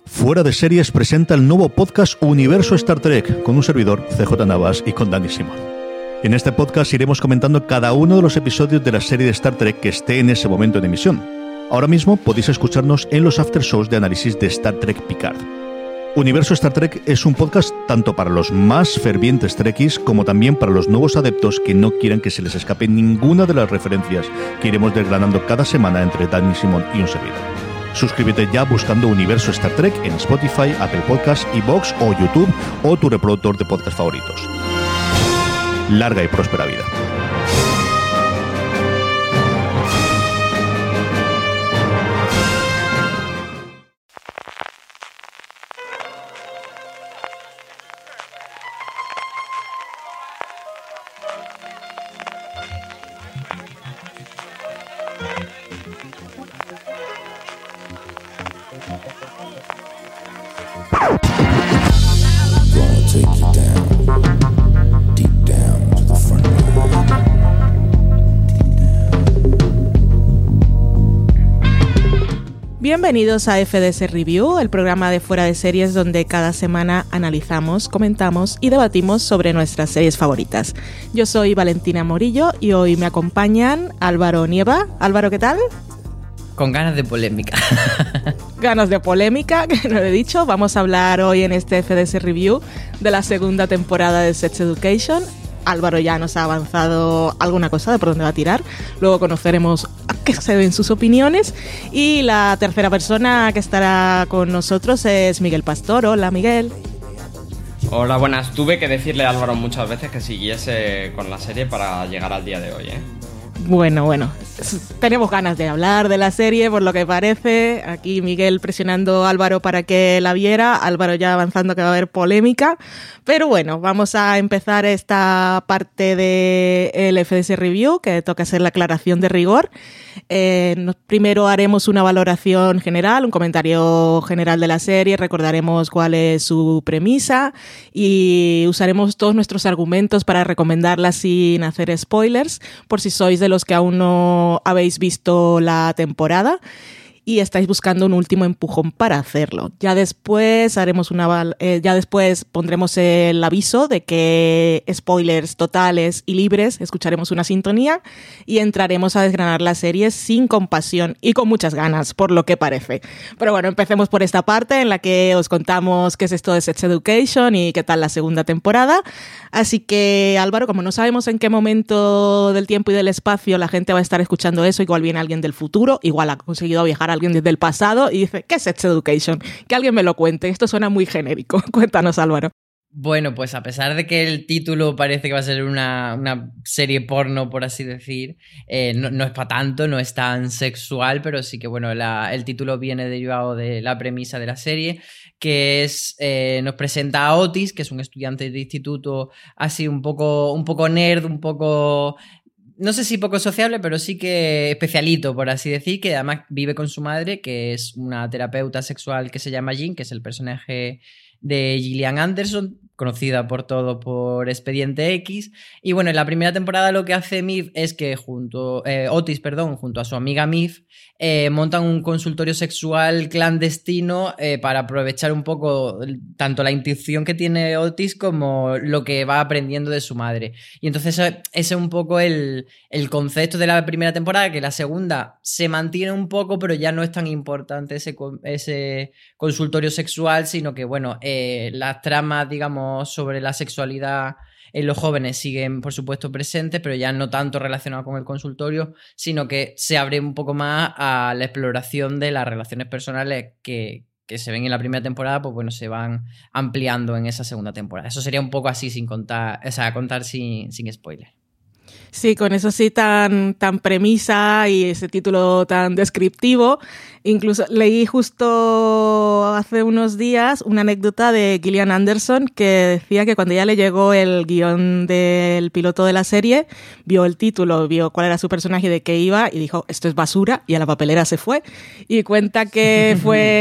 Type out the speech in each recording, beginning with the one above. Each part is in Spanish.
Fuera de Series presenta el nuevo podcast Universo Star Trek, con un servidor, CJ Navas, y con Dani Simón. En este podcast iremos comentando cada uno de los episodios de la serie de Star Trek que esté en ese momento de emisión. Ahora mismo podéis escucharnos en los after shows de análisis de Star Trek Picard. Universo Star Trek es un podcast tanto para los más fervientes trekkies como también para los nuevos adeptos que no quieran que se les escape ninguna de las referencias que iremos desgranando cada semana entre Dani Simón y un servidor. Suscríbete ya buscando Universo Star Trek en Spotify, Apple Podcasts, iVoox o YouTube o tu reproductor de podcast favoritos. Larga y próspera vida. Bienvenidos a FDS Review, el programa de Fuera de Series donde cada semana analizamos, comentamos y debatimos sobre nuestras series favoritas. Yo soy Valentina Morillo y hoy me acompañan Álvaro Nieva. Álvaro, ¿qué tal? Con ganas de polémica. Ganas de polémica, que no lo he dicho. Vamos a hablar hoy en este FDS Review de la segunda temporada de Sex Education. Álvaro ya nos ha avanzado alguna cosa de por dónde va a tirar. Luego conoceremos a qué se ven sus opiniones. Y la tercera persona que estará con nosotros es Miguel Pastor. Hola, Miguel. Hola, buenas. Tuve que decirle a Álvaro muchas veces que siguiese con la serie para llegar al día de hoy, ¿eh? Bueno, tenemos ganas de hablar de la serie, por lo que parece. Aquí Miguel presionando a Álvaro para que la viera, Álvaro ya avanzando que va a haber polémica. Pero bueno, vamos a empezar esta parte del FDS Review, que toca hacer la aclaración de rigor. Primero haremos una valoración general, un comentario general de la serie, recordaremos cuál es su premisa y usaremos todos nuestros argumentos para recomendarla sin hacer spoilers, por si sois de los que aún no habéis visto la temporada y estáis buscando un último empujón para hacerlo. Ya después pondremos el aviso de que spoilers totales y libres, escucharemos una sintonía y entraremos a desgranar la serie sin compasión y con muchas ganas, por lo que parece. Pero bueno, empecemos por esta parte en la que os contamos qué es esto de Sex Education y qué tal la segunda temporada. Así que, Álvaro, como no sabemos en qué momento del tiempo y del espacio la gente va a estar escuchando eso, igual viene alguien del futuro, igual ha conseguido viajar alguien desde el pasado y dice, ¿qué es Sex Education? Que alguien me lo cuente, esto suena muy genérico. Cuéntanos, Álvaro. Bueno, pues a pesar de que el título parece que va a ser una serie porno, por así decir, no es para tanto, no es tan sexual, pero sí que bueno, el título viene derivado de la premisa de la serie, que es, nos presenta a Otis, que es un estudiante de instituto así un poco nerd, un poco... No sé si poco sociable, pero sí que especialito, por así decir, que además vive con su madre, que es una terapeuta sexual que se llama Jean, que es el personaje de Gillian Anderson, conocida por todo por Expediente X. Y bueno, en la primera temporada lo que hace Otis, junto a su amiga Miv, montan un consultorio sexual clandestino para aprovechar un poco tanto la intuición que tiene Otis como lo que va aprendiendo de su madre. Y entonces ese es un poco el concepto de la primera temporada, que la segunda se mantiene un poco, pero ya no es tan importante ese consultorio sexual, sino que bueno, las tramas, digamos, sobre la sexualidad en los jóvenes siguen, por supuesto, presentes, pero ya no tanto relacionado con el consultorio, sino que se abre un poco más a la exploración de las relaciones personales que se ven en la primera temporada, pues bueno, se van ampliando en esa segunda temporada. Eso sería un poco así sin contar, o sea, contar sin spoiler. Sí, con eso sí tan premisa y ese título tan descriptivo. Incluso leí justo hace unos días una anécdota de Gillian Anderson que decía que cuando ya le llegó el guión del piloto de la serie, vio el título, vio cuál era su personaje y de qué iba y dijo, esto es basura, y a la papelera se fue. Y cuenta que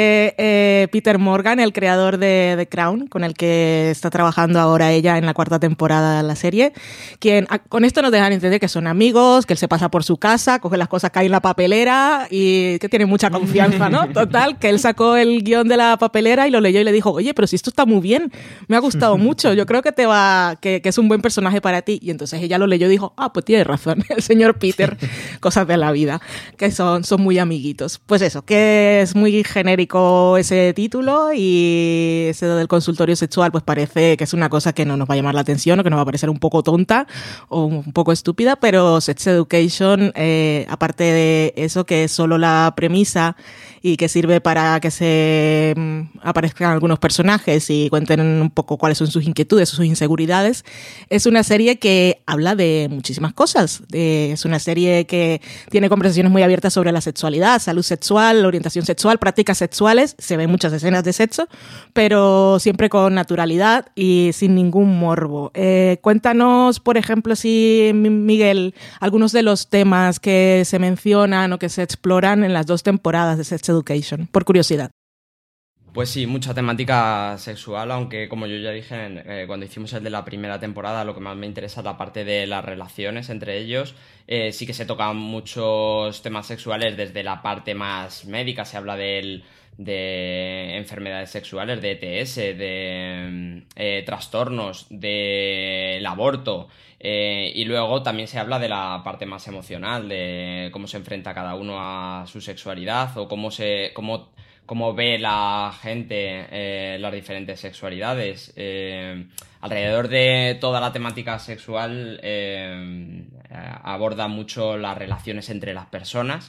fue Peter Morgan, el creador de The Crown, con el que está trabajando ahora ella en la 4ª temporada de la serie, quien, con esto nos dejan entender que son amigos, que él se pasa por su casa, coge las cosas que hay en la papelera y que tiene mucha confianza, ¿no? Total, que él sacó el guión de la papelera y lo leyó y le dijo, oye, pero si esto está muy bien, me ha gustado mucho, yo creo que que es un buen personaje para ti. Y entonces ella lo leyó y dijo, pues tiene razón, el señor Peter, cosas de la vida, que son muy amiguitos. Pues eso, que es muy genérico ese título y ese del consultorio sexual pues parece que es una cosa que no nos va a llamar la atención o que nos va a parecer un poco tonta o un poco estúpida, pero Sex Education, aparte de eso que es solo la premisa y que sirve para que se aparezcan algunos personajes y cuenten un poco cuáles son sus inquietudes o sus inseguridades, es una serie que habla de muchísimas cosas. Es una serie que tiene conversaciones muy abiertas sobre la sexualidad, salud sexual, orientación sexual, prácticas sexuales. Se ven muchas escenas de sexo, pero siempre con naturalidad y sin ningún morbo. Cuéntanos, por ejemplo, Miguel, algunos de los temas que se mencionan o que se exploran en las 2 temporadas de Sex Education, por curiosidad. Pues sí, mucha temática sexual, aunque como yo ya dije cuando hicimos el de la primera temporada, lo que más me interesa es la parte de las relaciones entre ellos. Sí que se tocan muchos temas sexuales desde la parte más médica, se habla de enfermedades sexuales, de ETS, de trastornos, del aborto. Y luego también se habla de la parte más emocional, de cómo se enfrenta cada uno a su sexualidad o cómo ve la gente las diferentes sexualidades. Alrededor de toda la temática sexual aborda mucho las relaciones entre las personas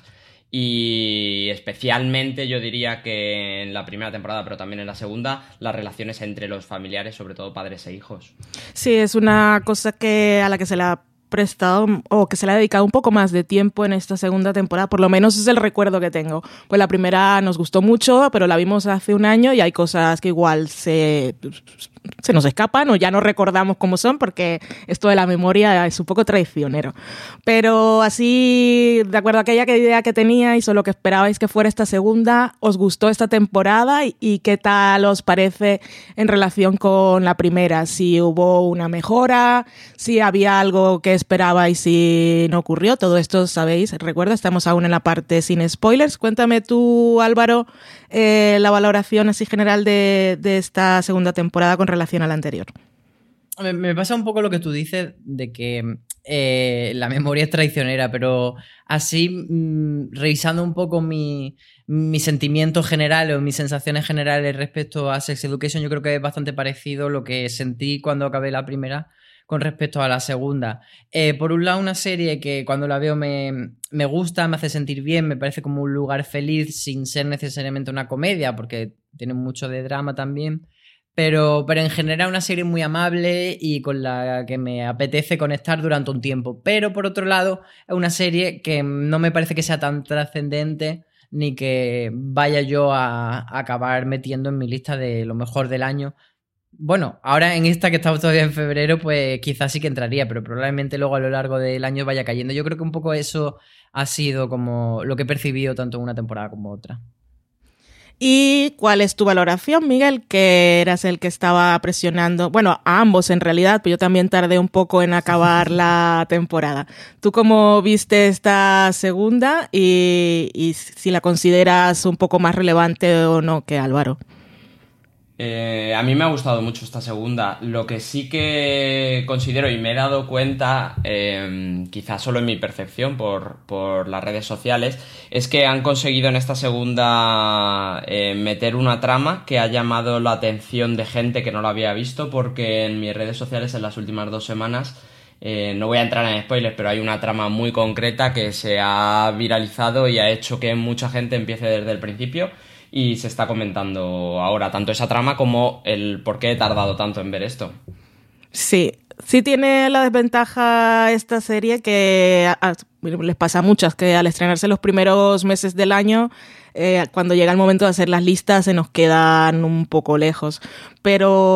y especialmente yo diría que en la primera temporada, pero también en la segunda, las relaciones entre los familiares, sobre todo padres e hijos. Sí, es una cosa a la que se le ha prestado o que se le ha dedicado un poco más de tiempo en esta segunda temporada, por lo menos es el recuerdo que tengo. Pues la primera nos gustó mucho, pero la vimos hace un año y hay cosas que igual se nos escapan o ya no recordamos cómo son porque esto de la memoria es un poco traicionero. Pero así, de acuerdo a aquella idea que teníais o lo que esperabais que fuera esta segunda, ¿os gustó esta temporada y qué tal os parece en relación con la primera? Si hubo una mejora, si había algo que esperabais y no ocurrió, todo esto sabéis, recuerda, estamos aún en la parte sin spoilers. Cuéntame tú, Álvaro, la valoración así general de esta segunda temporada con relación a la anterior. Me pasa un poco lo que tú dices de que la memoria es traicionera, pero así revisando un poco mi sentimiento general o mis sensaciones generales respecto a Sex Education, yo creo que es bastante parecido lo que sentí cuando acabé la primera con respecto a la segunda. Por un lado, una serie que cuando la veo me gusta, me hace sentir bien, me parece como un lugar feliz sin ser necesariamente una comedia, porque tiene mucho de drama también. Pero en general una serie muy amable y con la que me apetece conectar durante un tiempo. Pero por otro lado, es una serie que no me parece que sea tan trascendente ni que vaya yo a acabar metiendo en mi lista de lo mejor del año. Bueno, ahora en esta que estamos todavía en febrero, pues quizás sí que entraría, pero probablemente luego a lo largo del año vaya cayendo. Yo creo que un poco eso ha sido como lo que he percibido tanto en una temporada como otra. ¿Y cuál es tu valoración, Miguel? Que eras el que estaba presionando, bueno, a ambos en realidad, pero yo también tardé un poco en acabar la temporada. ¿Tú cómo viste esta segunda y si la consideras un poco más relevante o no que Álvaro? A mí me ha gustado mucho esta segunda. Lo que sí que considero y me he dado cuenta, quizás solo en mi percepción por las redes sociales, es que han conseguido en esta segunda meter una trama que ha llamado la atención de gente que no la había visto, porque en mis redes sociales en las últimas 2 semanas, no voy a entrar en spoilers, pero hay una trama muy concreta que se ha viralizado y ha hecho que mucha gente empiece desde el principio. Y se está comentando ahora tanto esa trama como el por qué he tardado tanto en ver esto. Sí tiene la desventaja esta serie que les pasa a muchas, que al estrenarse los primeros meses del año, cuando llega el momento de hacer las listas se nos quedan un poco lejos. Pero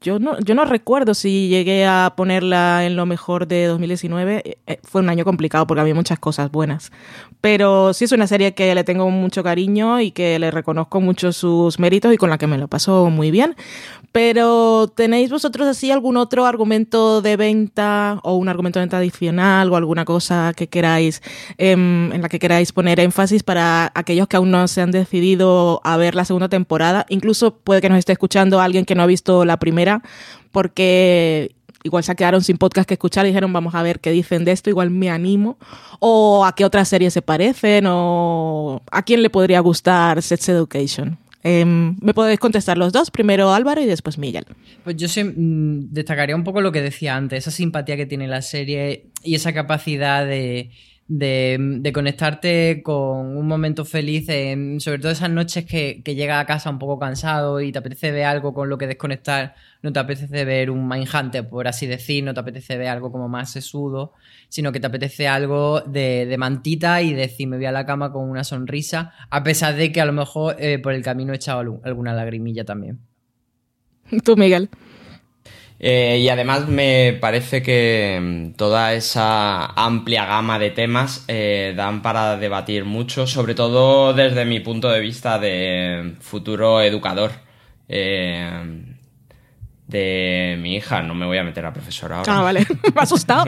yo no recuerdo si llegué a ponerla en lo mejor de 2019. Fue un año complicado porque había muchas cosas buenas. Pero sí es una serie que le tengo mucho cariño y que le reconozco mucho sus méritos y con la que me lo paso muy bien. Pero ¿tenéis vosotros así algún otro argumento de venta o un argumento de venta adicional o alguna cosa que queráis en la que queráis poner énfasis para aquellos que aún no se han decidido a ver la segunda temporada? Incluso puede que nos esté escuchando alguien que no ha visto la primera, porque igual se quedaron sin podcast que escuchar y dijeron vamos a ver qué dicen de esto, igual me animo. O a qué otras series se parecen, o a quién le podría gustar Sex Education. Me podéis contestar los dos, primero Álvaro y después Miguel. Pues yo destacaría un poco lo que decía antes, esa simpatía que tiene la serie y esa capacidad de conectarte con un momento feliz, sobre todo esas noches que llegas a casa un poco cansado y te apetece ver algo con lo que desconectar. No te apetece ver un Mindhunter, por así decir, no te apetece ver algo como más sesudo, sino que te apetece algo de mantita y decir me voy a la cama con una sonrisa, a pesar de que a lo mejor por el camino he echado alguna lagrimilla también. ¿Tú, Miguel? Y además me parece que toda esa amplia gama de temas dan para debatir mucho, sobre todo desde mi punto de vista de futuro educador de mi hija. No me voy a meter a profesora ahora. Ah, vale, me ha asustado.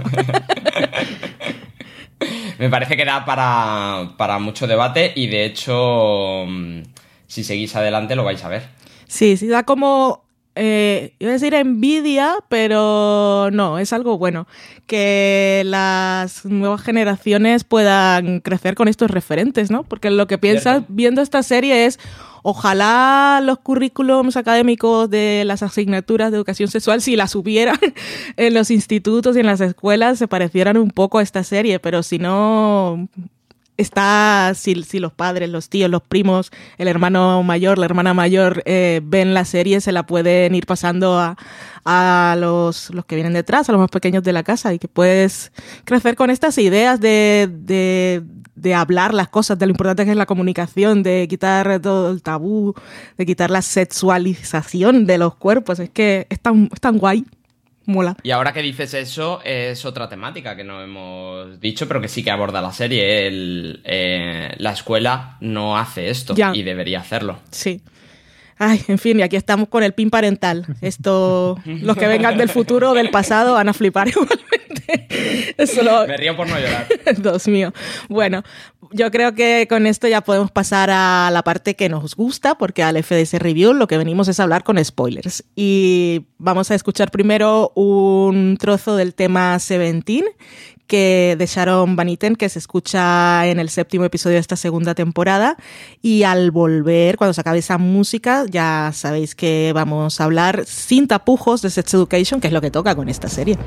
Me parece que da para mucho debate y de hecho si seguís adelante lo vais a ver. Sí, da como... iba a decir envidia, pero no, es algo bueno. Que las nuevas generaciones puedan crecer con estos referentes, ¿no? Porque lo que piensas viendo esta serie es ojalá los currículums académicos de las asignaturas de educación sexual, si las hubieran en los institutos y en las escuelas, se parecieran un poco a esta serie, pero si no... si los padres, los tíos, los primos, el hermano mayor, la hermana mayor ven la serie, se la pueden ir pasando a los que vienen detrás, a los más pequeños de la casa, y que puedes crecer con estas ideas de hablar las cosas, de lo importante que es la comunicación, de quitar todo el tabú, de quitar la sexualización de los cuerpos. Es que es tan guay. Mola. Y ahora que dices eso, es otra temática que no hemos dicho, pero que sí que aborda la serie. La escuela no hace esto y debería hacerlo. Sí. Ay, en fin, y aquí estamos con el pin parental. Esto, los que vengan del futuro o del pasado van a flipar igualmente. Me río por no llorar. Dios mío. Bueno, yo creo que con esto ya podemos pasar a la parte que nos gusta, porque al FDS Review lo que venimos es hablar con spoilers. Y vamos a escuchar primero un trozo del tema Seventeen, de Sharon Van Etten, que se escucha en el 7º episodio de esta segunda temporada. Y al volver, cuando se acabe esa música, ya sabéis que vamos a hablar sin tapujos de Sex Education, que es lo que toca con esta serie.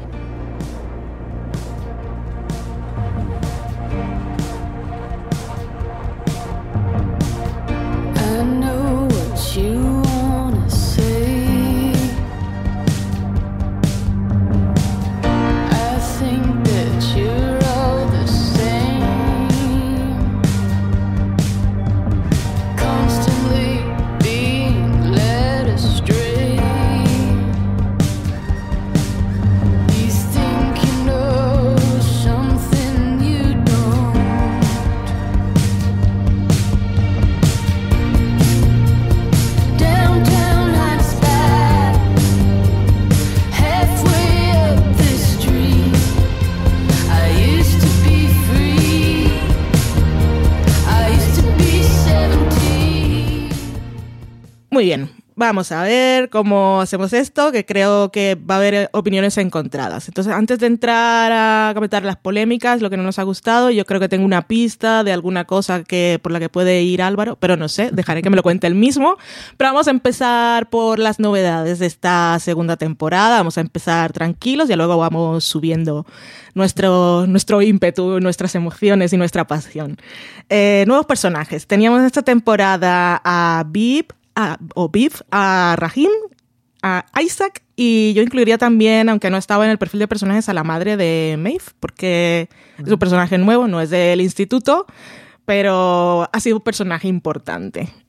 Muy bien, vamos a ver cómo hacemos esto, que creo que va a haber opiniones encontradas. Entonces, antes de entrar a comentar las polémicas, lo que no nos ha gustado, yo creo que tengo una pista de alguna cosa por la que puede ir Álvaro, pero no sé, dejaré que me lo cuente él mismo. Pero vamos a empezar por las novedades de esta segunda temporada. Vamos a empezar tranquilos y luego vamos subiendo nuestro ímpetu, nuestras emociones y nuestra pasión. Nuevos personajes. Teníamos esta temporada a Viv, a Rahim, a Isaac, y yo incluiría también, aunque no estaba en el perfil de personajes, a la madre de Maeve, porque es un personaje nuevo, no es del instituto, pero ha sido un personaje importante.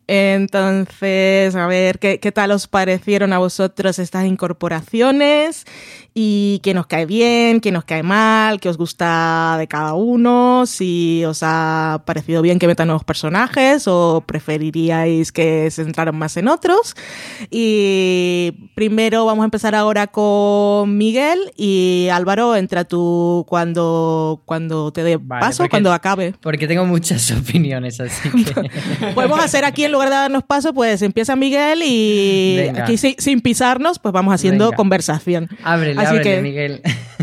Entonces, a ver, ¿qué tal os parecieron a vosotros estas incorporaciones? Y quién os cae bien, quién os cae mal, qué os gusta de cada uno, si os ha parecido bien que metan nuevos personajes o preferiríais que se centraran más en otros. Y primero vamos a empezar ahora con Miguel y Álvaro, entra tú cuando te dé paso, cuando acabe. Porque tengo muchas opiniones, así que... Podemos hacer aquí, en lugar de darnos paso, pues empieza Miguel y venga. Aquí sin pisarnos, pues vamos haciendo conversación. Ábrele, Miguel.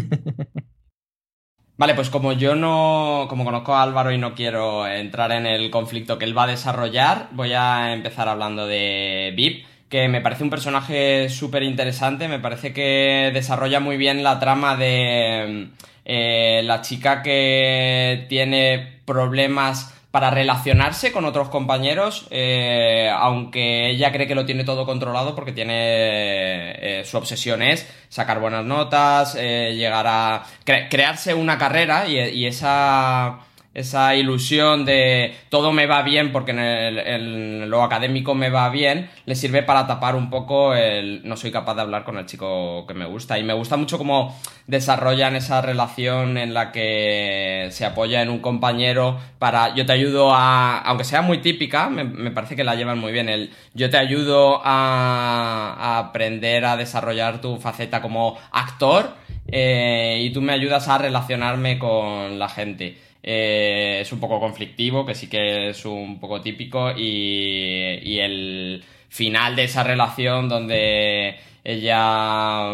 Vale, pues como conozco a Álvaro y no quiero entrar en el conflicto que él va a desarrollar, voy a empezar hablando de Vip, que me parece un personaje súper interesante. Me parece que desarrolla muy bien la trama de la chica que tiene problemas para relacionarse con otros compañeros, aunque ella cree que lo tiene todo controlado porque tiene su obsesión es sacar buenas notas, llegar a crearse una carrera y esa ilusión de todo me va bien porque en lo académico me va bien, le sirve para tapar un poco el no soy capaz de hablar con el chico que me gusta. Y me gusta mucho cómo desarrollan esa relación en la que se apoya en un compañero para yo te ayudo a, aunque sea muy típica, me parece que la llevan muy bien, el yo te ayudo a aprender a desarrollar tu faceta como actor y tú me ayudas a relacionarme con la gente. Es un poco conflictivo, que sí que es un poco típico, y el final de esa relación donde ella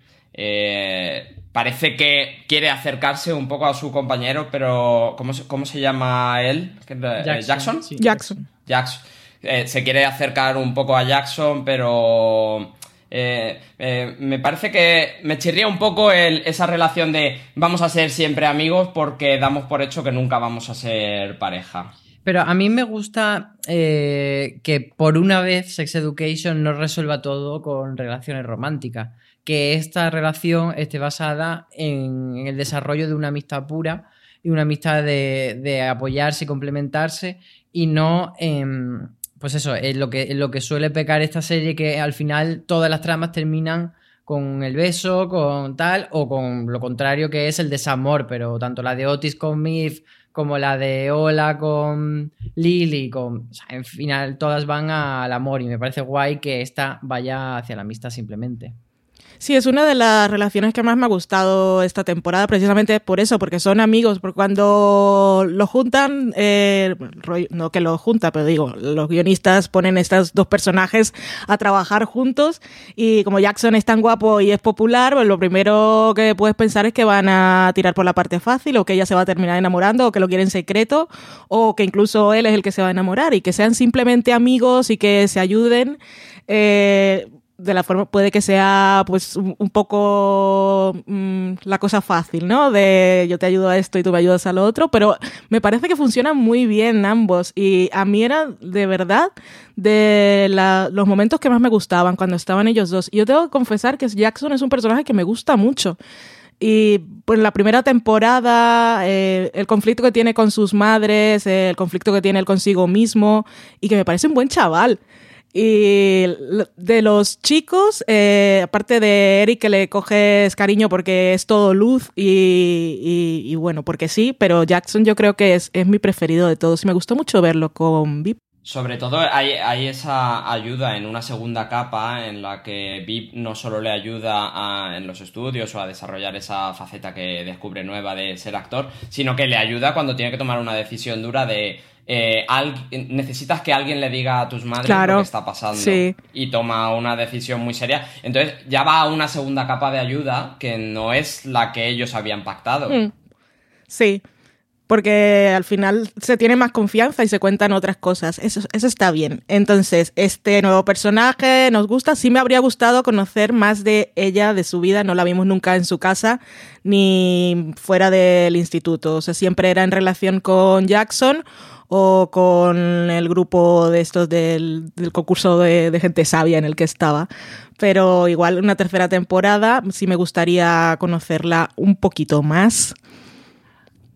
parece que quiere acercarse un poco a su compañero, pero ¿cómo se llama él? ¿Jackson? Sí, Jackson. Se quiere acercar un poco a Jackson, pero... me parece que me chirría un poco esa relación de vamos a ser siempre amigos porque damos por hecho que nunca vamos a ser pareja. Pero a mí me gusta que por una vez Sex Education no resuelva todo con relaciones románticas, que esta relación esté basada en el desarrollo de una amistad pura y una amistad de apoyarse y complementarse, y no en... Pues eso, es lo que suele pecar esta serie, que al final todas las tramas terminan con el beso, con tal, o con lo contrario, que es el desamor, pero tanto la de Otis con Miff como la de Ola con Lily, o sea, en final todas van al amor, y me parece guay que esta vaya hacia la amistad simplemente. Sí, es una de las relaciones que más me ha gustado esta temporada, precisamente por eso, porque son amigos, porque cuando lo juntan, no que lo junta, pero digo, los guionistas ponen estos dos personajes a trabajar juntos, y como Jackson es tan guapo y es popular, pues lo primero que puedes pensar es que van a tirar por la parte fácil, o que ella se va a terminar enamorando, o que lo quiere en secreto, o que incluso él es el que se va a enamorar, y que sean simplemente amigos y que se ayuden, de la forma, puede que sea pues un poco la cosa fácil, ¿no? De yo te ayudo a esto y tú me ayudas a lo otro, pero me parece que funcionan muy bien ambos, y a mí era de verdad de los momentos que más me gustaban cuando estaban ellos dos. Y yo tengo que confesar que Jackson es un personaje que me gusta mucho. Y pues en la primera temporada, el conflicto que tiene con sus madres, el conflicto que tiene él consigo mismo, y que me parece un buen chaval. Y de los chicos, aparte de Eric, que le coges cariño porque es todo luz y bueno, porque sí, pero Jackson yo creo que es mi preferido de todos, y me gustó mucho verlo con Vip. Sobre todo hay esa ayuda en una segunda capa en la que Vip no solo le ayuda en los estudios o a desarrollar esa faceta que descubre nueva de ser actor, sino que le ayuda cuando tiene que tomar una decisión dura de... necesitas que alguien le diga a tus madres lo que está pasando, sí. Y toma una decisión muy seria. Entonces ya va a una segunda capa de ayuda que no es la que ellos habían pactado. Sí, porque al final se tiene más confianza y se cuentan otras cosas. Eso está bien. Entonces, este nuevo personaje nos gusta. Sí me habría gustado conocer más de ella, de su vida. No la vimos nunca en su casa ni fuera del instituto. O sea, siempre era en relación con Jackson o con el grupo de estos del concurso de gente sabia en el que estaba. Pero igual una tercera temporada sí me gustaría conocerla un poquito más.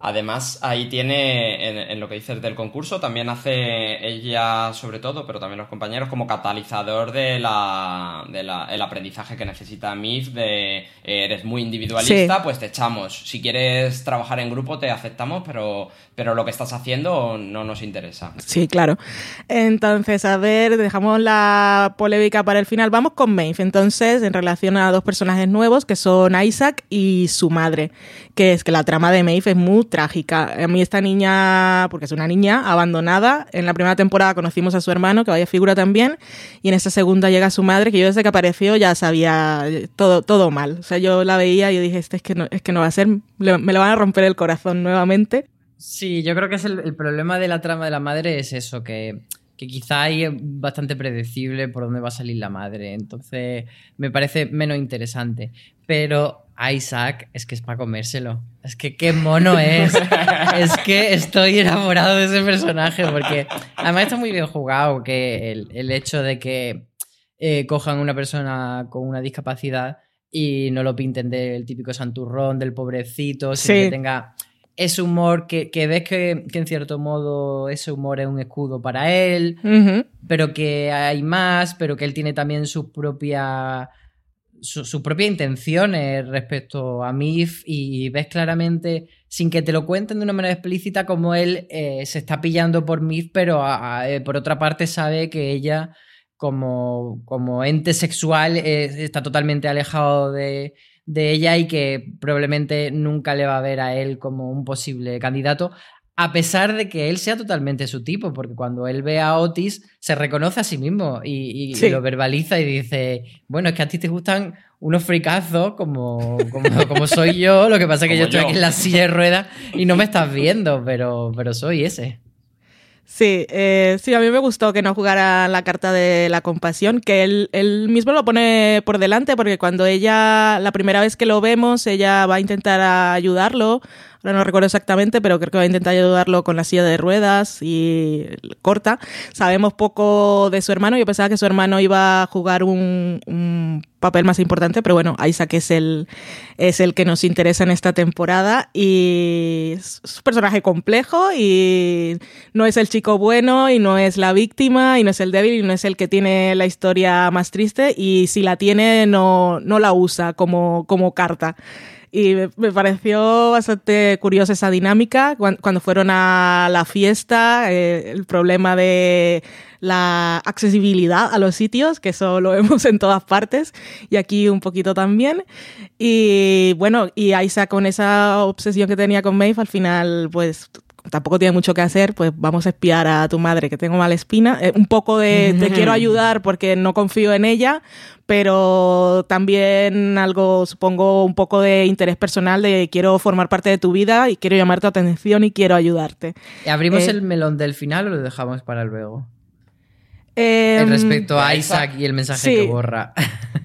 Además, ahí tiene, en lo que dices del concurso, también hace ella, sobre todo, pero también los compañeros, como catalizador el aprendizaje que necesita Mif, eres muy individualista, sí, pues te echamos. Si quieres trabajar en grupo, te aceptamos, pero lo que estás haciendo no nos interesa. Sí, claro. Entonces, a ver, dejamos la polémica para el final. Vamos con Maeve, entonces, en relación a dos personajes nuevos, que son Isaac y su madre, que es que la trama de Maeve es muy trágica. A mí esta niña, porque es una niña abandonada, en la primera temporada conocimos a su hermano, que vaya figura también, y en esta segunda llega su madre, que yo desde que apareció ya sabía todo mal. O sea, yo la veía y yo dije, es que no va a ser, me lo van a romper el corazón nuevamente. Sí, yo creo que es el problema de la trama de la madre es eso, que quizá ahí es bastante predecible por dónde va a salir la madre, entonces me parece menos interesante. Pero Isaac es que es para comérselo. Es que qué mono es. Es que estoy enamorado de ese personaje porque además está muy bien jugado, que el hecho de que cojan una persona con una discapacidad y no lo pinten del típico santurrón, del pobrecito, sino que tenga ese humor que ves que en cierto modo ese humor es un escudo para él, pero que hay más, pero que él tiene también sus propias intenciones respecto a Mif, y ves claramente, sin que te lo cuenten de una manera explícita, como él se está pillando por Mif, pero por otra parte sabe que ella como ente sexual está totalmente alejado de ella y que probablemente nunca le va a ver a él como un posible candidato, a pesar de que él sea totalmente su tipo, porque cuando él ve a Otis se reconoce a sí mismo y lo verbaliza y dice, bueno, es que a ti te gustan unos fricazos como soy yo, lo que pasa es que yo estoy aquí en la silla de ruedas y no me estás viendo, pero soy ese. Sí, a mí me gustó que no jugara la carta de la compasión, que él mismo lo pone por delante, porque cuando la primera vez que lo vemos, ella va a intentar ayudarlo. Ahora no recuerdo exactamente, pero creo que va a intentar ayudarlo con la silla de ruedas y corta. Sabemos poco de su hermano. Yo pensaba que su hermano iba a jugar un papel más importante, pero bueno, Isaac es el que nos interesa en esta temporada y es un personaje complejo y no es el chico bueno y no es la víctima y no es el débil y no es el que tiene la historia más triste, y si la tiene no la usa como carta. Y me pareció bastante curiosa esa dinámica cuando fueron a la fiesta, el problema de la accesibilidad a los sitios, que eso lo vemos en todas partes, y aquí un poquito también. Y bueno, y Isaac, con esa obsesión que tenía con Maeve, al final pues tampoco tiene mucho que hacer, pues vamos a espiar a tu madre, que tengo mala espina. Un poco de te quiero ayudar porque no confío en ella, pero también algo, supongo, un poco de interés personal, de quiero formar parte de tu vida y quiero llamar tu atención y quiero ayudarte. ¿Abrimos el melón del final o lo dejamos para luego? Respecto a Isaac y el mensaje que borra.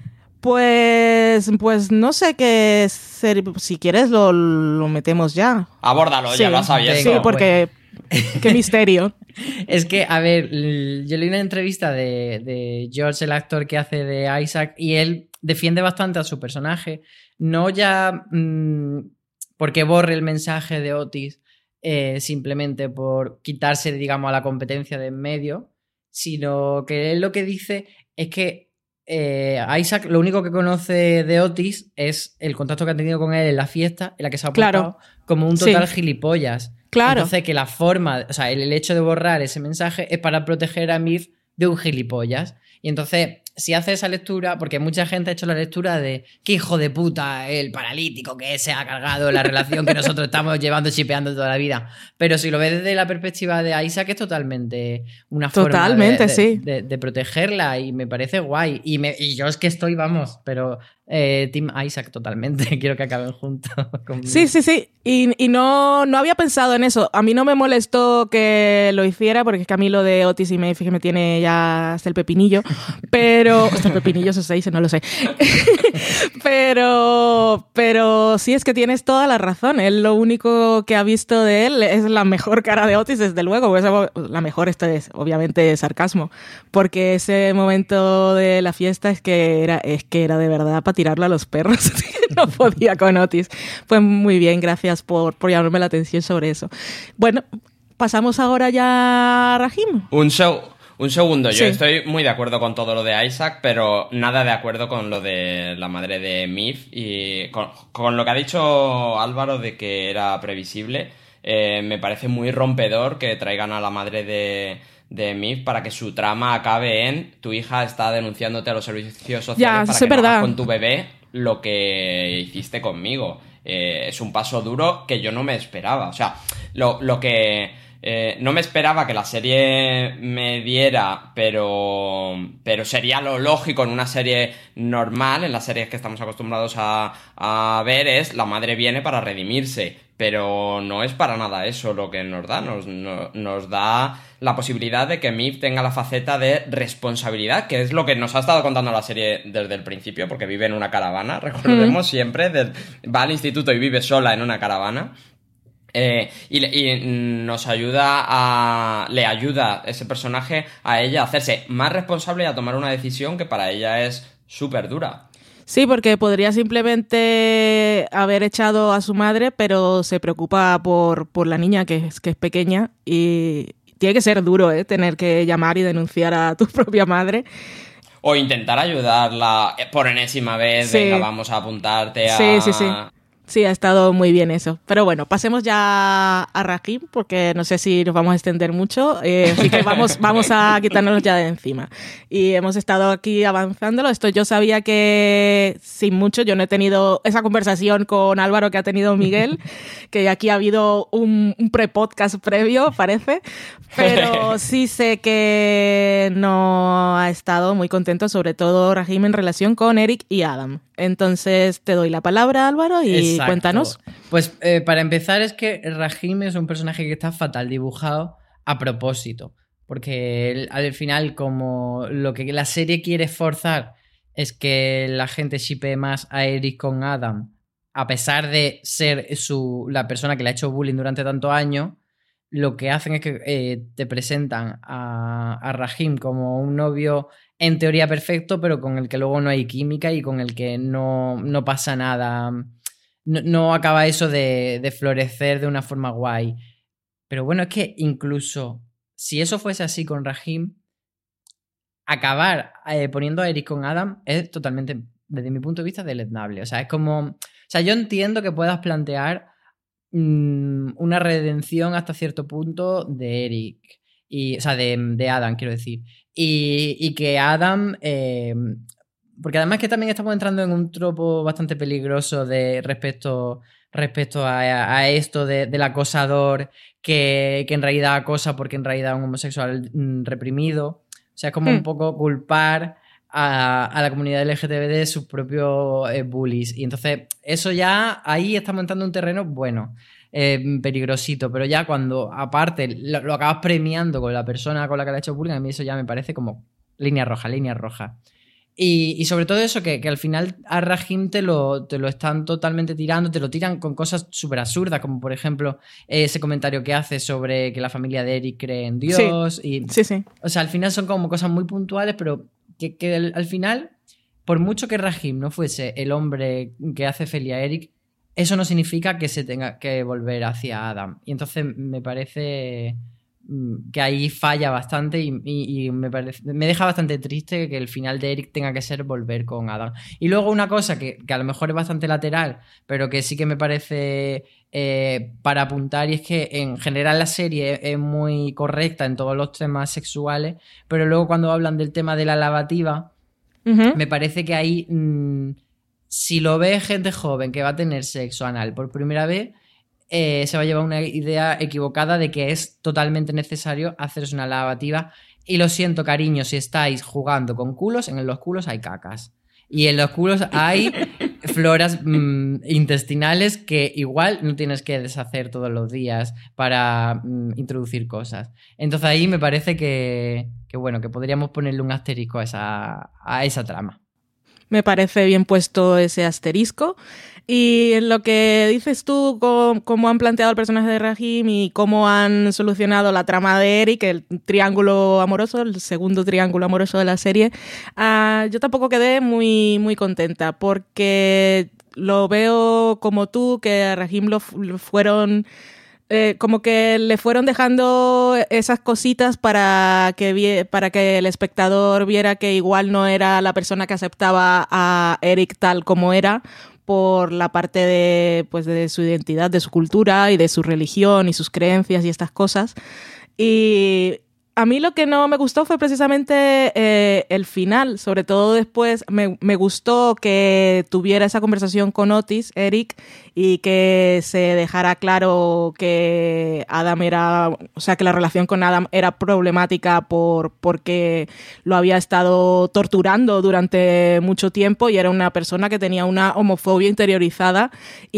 Pues no sé qué ser, si quieres lo metemos ya. Abórdalo, ya lo has abierto. Sí, porque qué misterio. Es que, a ver, yo leí una entrevista de George, el actor que hace de Isaac, y él defiende bastante a su personaje, no ya porque borre el mensaje de Otis simplemente por quitarse, digamos, a la competencia de en medio, sino que él lo que dice es que Isaac lo único que conoce de Otis es el contacto que ha tenido con él en la fiesta, en la que se ha portado como un total gilipollas. Claro. Entonces que la forma, o sea, el hecho de borrar ese mensaje es para proteger a Mif de un gilipollas. Y entonces, si hace esa lectura, porque mucha gente ha hecho la lectura de qué hijo de puta el paralítico que se ha cargado la relación que nosotros estamos llevando, chipeando toda la vida. Pero si lo ves desde la perspectiva de Isaac, es totalmente una forma de protegerla, y me parece guay. Y yo es que estoy, vamos, pero Team Isaac totalmente. Quiero que acaben juntos conmigo. Sí. Y no había pensado en eso. A mí no me molestó que lo hiciera, porque es que a mí lo de Otis y Maeve que me tiene ya hasta el pepinillo. Pero Pero, hasta pepinillos se dice, no lo sé. pero sí, es que tienes toda la razón. Él lo único que ha visto de él es la mejor cara de Otis, desde luego. La mejor, esto es obviamente sarcasmo, porque ese momento de la fiesta es que era de verdad para tirarle a los perros. No podía con Otis. Pues muy bien, gracias por llamarme la atención sobre eso. Bueno, pasamos ahora ya a Rahim. Un segundo, Sí. yo estoy muy de acuerdo con todo lo de Isaac, pero nada de acuerdo con lo de la madre de Mif y con lo que ha dicho Álvaro de que era previsible. Me parece muy rompedor que traigan a la madre de Mif para que su trama acabe en tu hija está denunciándote a los servicios sociales Ya, para eso que es no verdad. hagas con tu bebé lo que hiciste conmigo. Es un paso duro que yo no me esperaba. O sea, lo que no me esperaba que la serie me diera, pero sería lo lógico en una serie normal, en las series que estamos acostumbrados a ver, es la madre viene para redimirse. Pero no es para nada eso lo que nos da. Nos da la posibilidad de que Mif tenga la faceta de responsabilidad, que es lo que nos ha estado contando la serie desde el principio, porque vive en una caravana, recordemos siempre, va al instituto y vive sola en una caravana. Y nos le ayuda ese personaje a ella a hacerse más responsable y a tomar una decisión que para ella es súper dura. Sí, porque podría simplemente haber echado a su madre, pero se preocupa por la niña que es pequeña y tiene que ser duro, tener que llamar y denunciar a tu propia madre. O intentar ayudarla por enésima vez, Sí. venga, vamos a apuntarte a... Sí. Sí, ha estado muy bien eso. Pero bueno, pasemos ya a Rahim, porque no sé si nos vamos a extender mucho, así que vamos a quitárnoslo ya de encima. Y hemos estado aquí avanzándolo. Esto yo sabía que, sin mucho, yo no he tenido esa conversación con Álvaro que ha tenido Miguel, que aquí ha habido un pre-podcast previo, parece, pero sí sé que no ha estado muy contento, sobre todo Rahim en relación con Eric y Adam. Entonces te doy la palabra, Álvaro, y Exacto. cuéntanos. Pues para empezar es que Rahim es un personaje que está fatal dibujado a propósito, porque él, al final, como lo que la serie quiere forzar es que la gente shippee más a Eric con Adam, a pesar de ser la persona que le ha hecho bullying durante tantos años, lo que hacen es que te presentan a Rahim como un novio en teoría perfecto, pero con el que luego no hay química y con el que no pasa nada. No acaba eso de florecer de una forma guay. Pero bueno, es que incluso si eso fuese así con Rahim, acabar poniendo a Eric con Adam es totalmente, desde mi punto de vista, deleznable. O sea, es como... O sea, yo entiendo que puedas plantear una redención hasta cierto punto de Eric. O sea, de Adam, quiero decir. Y que Adam... porque además que también estamos entrando en un tropo bastante peligroso respecto a esto del acosador que en realidad acosa porque en realidad es un homosexual reprimido. O sea, es como un poco culpar a la comunidad LGTB de sus propios bullies. Y entonces eso ya, ahí estamos entrando en un terreno, bueno, peligrosito, pero ya cuando aparte lo acabas premiando con la persona con la que le ha hecho bullying, a mí eso ya me parece como línea roja. Y sobre todo eso, que al final a Rahim te lo están totalmente tirando, te lo tiran con cosas súper absurdas, como por ejemplo ese comentario que hace sobre que la familia de Eric cree en Dios. Sí. O sea, al final son como cosas muy puntuales, pero que al final, por mucho que Rahim no fuese el hombre que hace feliz a Eric, eso no significa que se tenga que volver hacia Adam. Y entonces me parece que ahí falla bastante y me deja bastante triste que el final de Eric tenga que ser volver con Adam. Y luego una cosa que a lo mejor es bastante lateral, pero que sí que me parece para apuntar, y es que en general la serie es muy correcta en todos los temas sexuales, pero luego cuando hablan del tema de la lavativa, me parece que ahí si lo ve gente joven que va a tener sexo anal por primera vez, se va a llevar una idea equivocada de que es totalmente necesario hacerse una lavativa. Y lo siento, cariño, si estáis jugando con culos, en los culos hay cacas. Y en los culos hay floras intestinales que igual no tienes que deshacer todos los días para introducir cosas. Entonces ahí me parece que bueno, que podríamos ponerle un asterisco a esa trama. Me parece bien puesto ese asterisco. Y en lo que dices tú, cómo han planteado el personaje de Rahim y cómo han solucionado la trama de Eric, el triángulo amoroso, el segundo triángulo amoroso de la serie, yo tampoco quedé muy, muy contenta, porque lo veo como tú, que a Rahim lo fueron... como que le fueron dejando esas cositas para que el espectador viera que igual no era la persona que aceptaba a Eric tal como era, por la parte de su identidad, de su cultura y de su religión y sus creencias y estas cosas. Y a mí lo que no me gustó fue precisamente el final. Sobre todo después me gustó que tuviera esa conversación con Otis, Eric, y que se dejara claro que Adam era, o sea, que la relación con Adam era problemática porque lo había estado torturando durante mucho tiempo y era una persona que tenía una homofobia interiorizada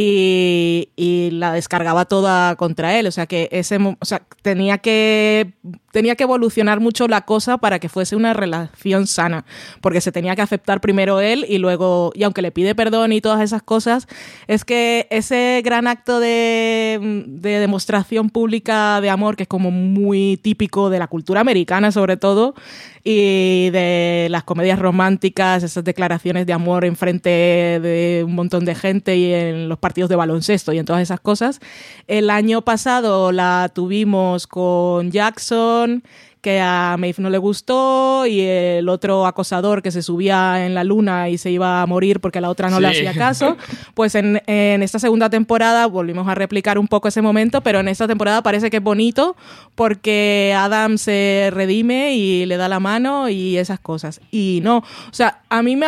y la descargaba toda contra él. O sea, que tenía que evolucionar mucho la cosa para que fuese una relación sana, porque se tenía que aceptar primero él y luego, y aunque le pide perdón y todas esas cosas, es que ese gran acto de demostración pública de amor, que es como muy típico de la cultura americana sobre todo, y de las comedias románticas, esas declaraciones de amor en frente de un montón de gente y en los partidos de baloncesto y en todas esas cosas. El año pasado la tuvimos con Jackson, que a Maeve no le gustó, y el otro acosador que se subía en la luna y se iba a morir porque la otra no le hacía caso. Pues en esta segunda temporada volvimos a replicar un poco ese momento, pero en esta temporada parece que es bonito porque Adam se redime y le da la mano y esas cosas. Y no, o sea, a mí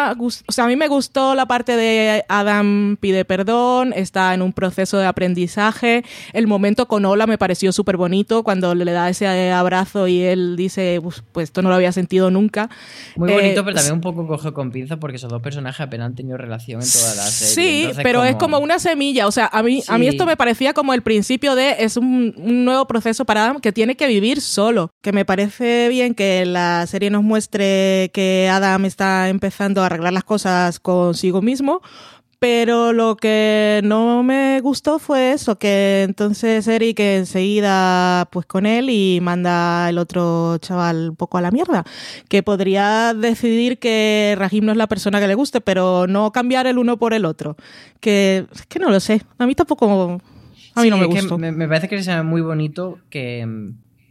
me gustó la parte de Adam pide perdón, está en un proceso de aprendizaje. El momento con Ola me pareció súper bonito cuando le da ese abrazo y él dice, pues esto no lo había sentido nunca. Muy bonito, pero también un poco coge con pinza porque esos dos personajes apenas han tenido relación en toda la serie. Sí, entonces, pero es como una semilla. O sea, a mí esto me parecía como el principio es un nuevo proceso para Adam que tiene que vivir solo. Que me parece bien que la serie nos muestre que Adam está empezando a arreglar las cosas consigo mismo. Pero lo que no me gustó fue eso, que entonces Eric enseguida pues con él y manda el otro chaval un poco a la mierda. Que podría decidir que Rahim no es la persona que le guste, pero no cambiar el uno por el otro. Que es que no lo sé, a mí tampoco, a mí no me gustó. Me parece que sea muy bonito que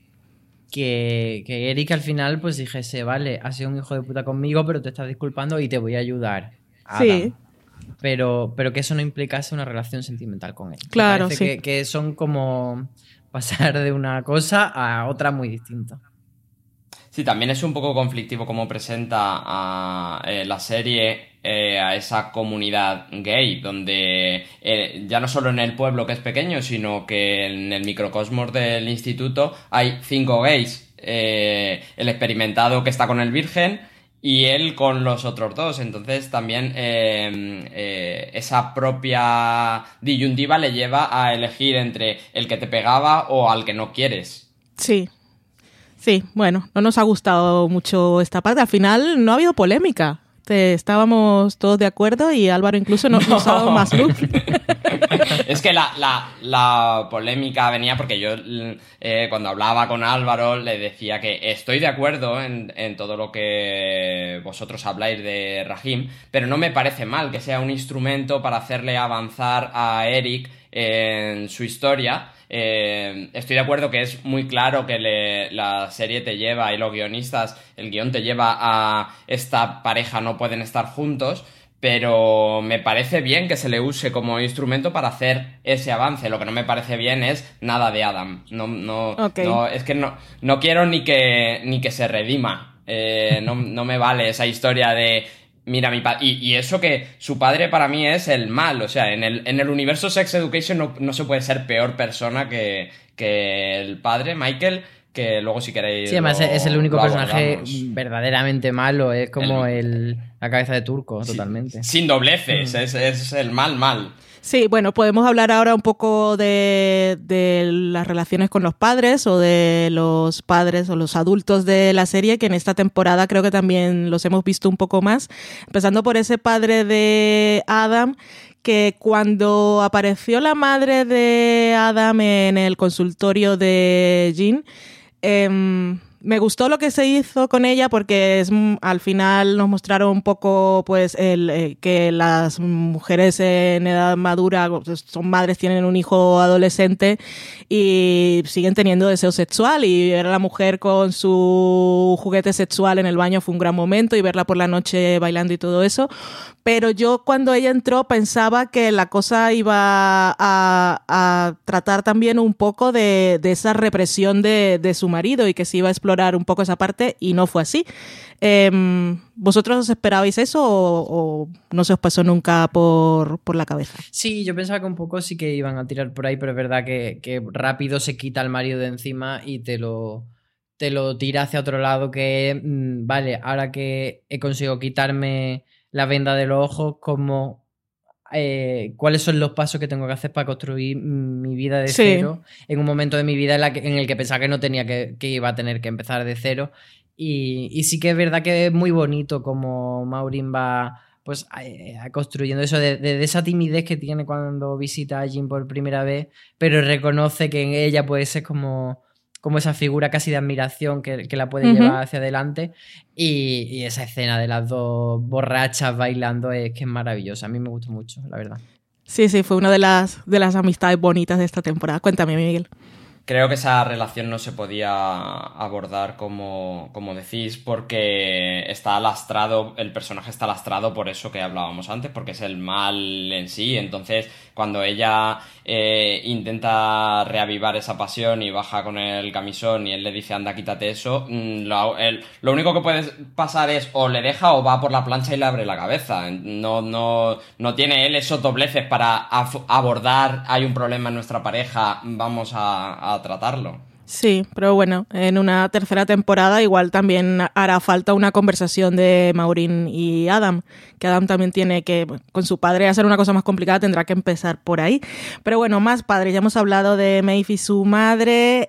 Eric al final pues dijese, vale, has sido un hijo de puta conmigo, pero te estás disculpando y te voy a ayudar. Adam. Sí. Pero que eso no implicase una relación sentimental con él. Claro, sí. Sí. Que son como pasar de una cosa a otra muy distinta. Sí, también es un poco conflictivo cómo presenta la serie a esa comunidad gay, donde ya no solo en el pueblo que es pequeño, sino que en el microcosmos del instituto hay 5 gays. El experimentado que está con el virgen y él con los otros 2. Entonces también esa propia disyuntiva le lleva a elegir entre el que te pegaba o al que no quieres. Sí. Sí, bueno, no nos ha gustado mucho esta parte. Al final no ha habido polémica. Estábamos todos de acuerdo y Álvaro incluso nos ha dado más luz. Es que la polémica venía porque yo cuando hablaba con Álvaro le decía que estoy de acuerdo en todo lo que vosotros habláis de Rahim, pero no me parece mal que sea un instrumento para hacerle avanzar a Eric en su historia. Estoy de acuerdo que es muy claro que la serie te lleva y los guionistas, el guión te lleva a esta pareja no pueden estar juntos, pero me parece bien que se le use como instrumento para hacer ese avance. Lo que no me parece bien es nada de Adam. No, es que no quiero ni que se redima. No me vale esa historia de mira, mi padre. Y eso que su padre para mí es el mal. O sea, en el universo Sex Education no se puede ser peor persona que el padre, Michael, que luego si queréis... Sí, además es el único personaje abordamos. verdaderamente malo, es como la cabeza de turco, totalmente. Sin dobleces, es el mal. Sí, bueno, podemos hablar ahora un poco de las relaciones con los padres o de los padres o los adultos de la serie, que en esta temporada creo que también los hemos visto un poco más. Empezando por ese padre de Adam, que cuando apareció la madre de Adam en el consultorio de Jean, me gustó lo que se hizo con ella porque al final nos mostraron un poco pues que las mujeres en edad madura son madres, tienen un hijo adolescente y siguen teniendo deseo sexual, y ver a la mujer con su juguete sexual en el baño fue un gran momento, y verla por la noche bailando y todo eso. Pero yo cuando ella entró pensaba que la cosa iba a tratar también un poco de esa represión de su marido y que se iba a explorar un poco esa parte, y no fue así. ¿Vosotros os esperabais eso o no se os pasó nunca por la cabeza? Sí, yo pensaba que un poco sí que iban a tirar por ahí, pero es verdad que rápido se quita al marido de encima y te lo tira hacia otro lado, que vale, ahora que he conseguido quitarme la venda de los ojos, como cuáles son los pasos que tengo que hacer para construir mi vida de cero en un momento de mi vida en el que pensaba que no tenía que iba a tener que empezar de cero. Y sí que es verdad que es muy bonito como Maureen va pues construyendo eso de esa timidez que tiene cuando visita a Jean por primera vez, pero reconoce que en ella puede ser como esa figura casi de admiración que la puede llevar hacia adelante, y esa escena de las dos borrachas bailando es que es maravillosa. A mí me gustó mucho, la verdad. Sí, fue una de las amistades bonitas de esta temporada. Cuéntame, Miguel. Creo que esa relación no se podía abordar como decís, porque está lastrado, el personaje está lastrado por eso que hablábamos antes, porque es el mal en sí. Entonces, cuando ella intenta reavivar esa pasión y baja con el camisón y él le dice anda, quítate eso, lo único que puede pasar es o le deja o va por la plancha y le abre la cabeza. No tiene él esos dobleces para abordar, hay un problema en nuestra pareja, vamos a tratarlo. Sí, pero bueno, en una tercera temporada igual también hará falta una conversación de Maureen y Adam, que Adam también tiene que, con su padre, hacer una cosa más complicada, tendrá que empezar por ahí. Pero bueno, más padres, ya hemos hablado de Maeve y su madre.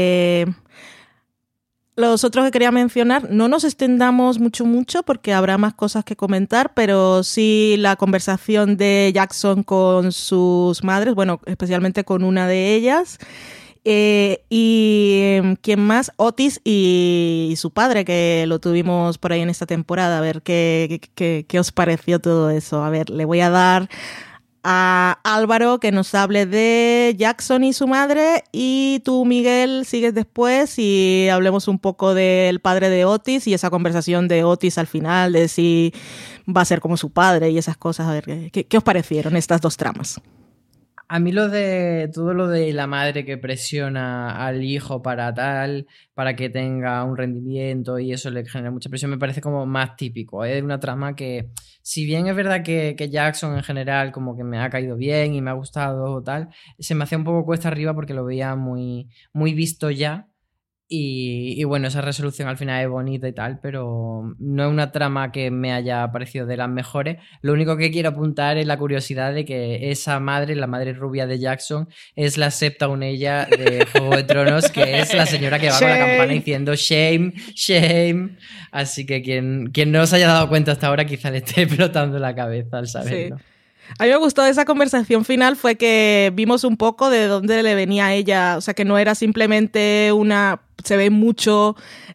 Los otros que quería mencionar, no nos extendamos mucho porque habrá más cosas que comentar, pero sí la conversación de Jackson con sus madres, bueno, especialmente con una de ellas. Y ¿quién más? Otis y su padre, que lo tuvimos por ahí en esta temporada. A ver qué os pareció todo eso. A ver, le voy a dar a Álvaro que nos hable de Jackson y su madre, y tú, Miguel, sigues después y hablemos un poco del padre de Otis y esa conversación de Otis al final, de si va a ser como su padre y esas cosas. A ver, ¿qué os parecieron estas dos tramas? A mí todo lo de la madre que presiona al hijo para que tenga un rendimiento y eso le genera mucha presión, me parece como más típico. Es una trama que, si bien es verdad que Jackson en general como que me ha caído bien y me ha gustado o tal, se me hacía un poco cuesta arriba porque lo veía muy, muy visto ya. Y bueno, esa resolución al final es bonita y tal, pero no es una trama que me haya parecido de las mejores. Lo único que quiero apuntar es la curiosidad de que esa madre, la madre rubia de Jackson, es la septa Unella de Juego de Tronos, que es la señora que va con la campana diciendo shame, shame. Así que quien no se haya dado cuenta hasta ahora quizá le esté explotando la cabeza al saberlo. Sí. A mí me gustó esa conversación final, fue que vimos un poco de dónde le venía a ella, o sea, que no era simplemente se ve mucho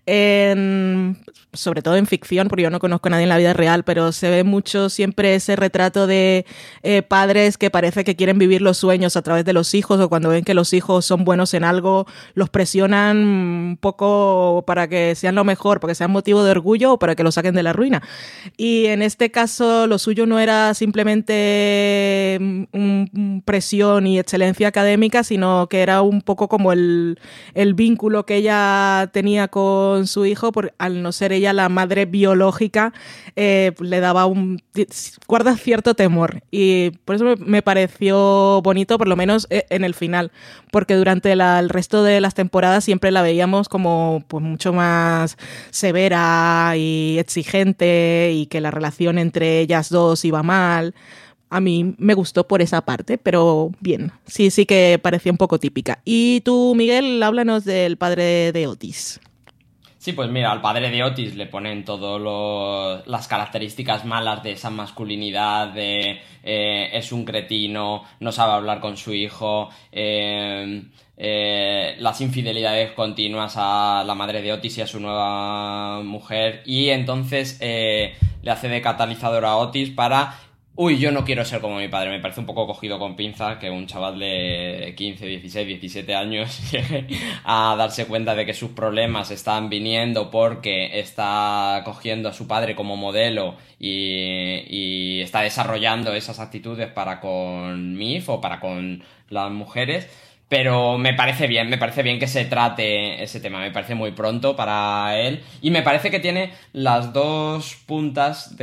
sobre todo en ficción, porque yo no conozco a nadie en la vida real, pero se ve mucho siempre ese retrato de padres que parece que quieren vivir los sueños a través de los hijos, o cuando ven que los hijos son buenos en algo, los presionan un poco para que sean lo mejor, para que sean motivo de orgullo o para que lo saquen de la ruina. Y en este caso lo suyo no era simplemente presión y excelencia académica, sino que era un poco como el vínculo que ella ella tenía con su hijo, al no ser ella la madre biológica, le daba guarda cierto temor. Y por eso me pareció bonito, por lo menos en el final, porque durante el resto de las temporadas siempre la veíamos como pues mucho más severa y exigente, y que la relación entre ellas dos iba mal. A mí me gustó por esa parte, pero bien, sí que parecía un poco típica. Y tú, Miguel, háblanos del padre de Otis. Sí, pues mira, al padre de Otis le ponen todas las características malas de esa masculinidad, de es un cretino, no sabe hablar con su hijo, las infidelidades continuas a la madre de Otis y a su nueva mujer, y entonces le hace de catalizador a Otis para... Uy, yo no quiero ser como mi padre. Me parece un poco cogido con pinzas que un chaval de 15, 16, 17 años llegue a darse cuenta de que sus problemas están viniendo porque está cogiendo a su padre como modelo y está desarrollando esas actitudes para con MILF o para con las mujeres. Pero me parece bien que se trate ese tema, me parece muy pronto para él, y me parece que tiene las dos puntas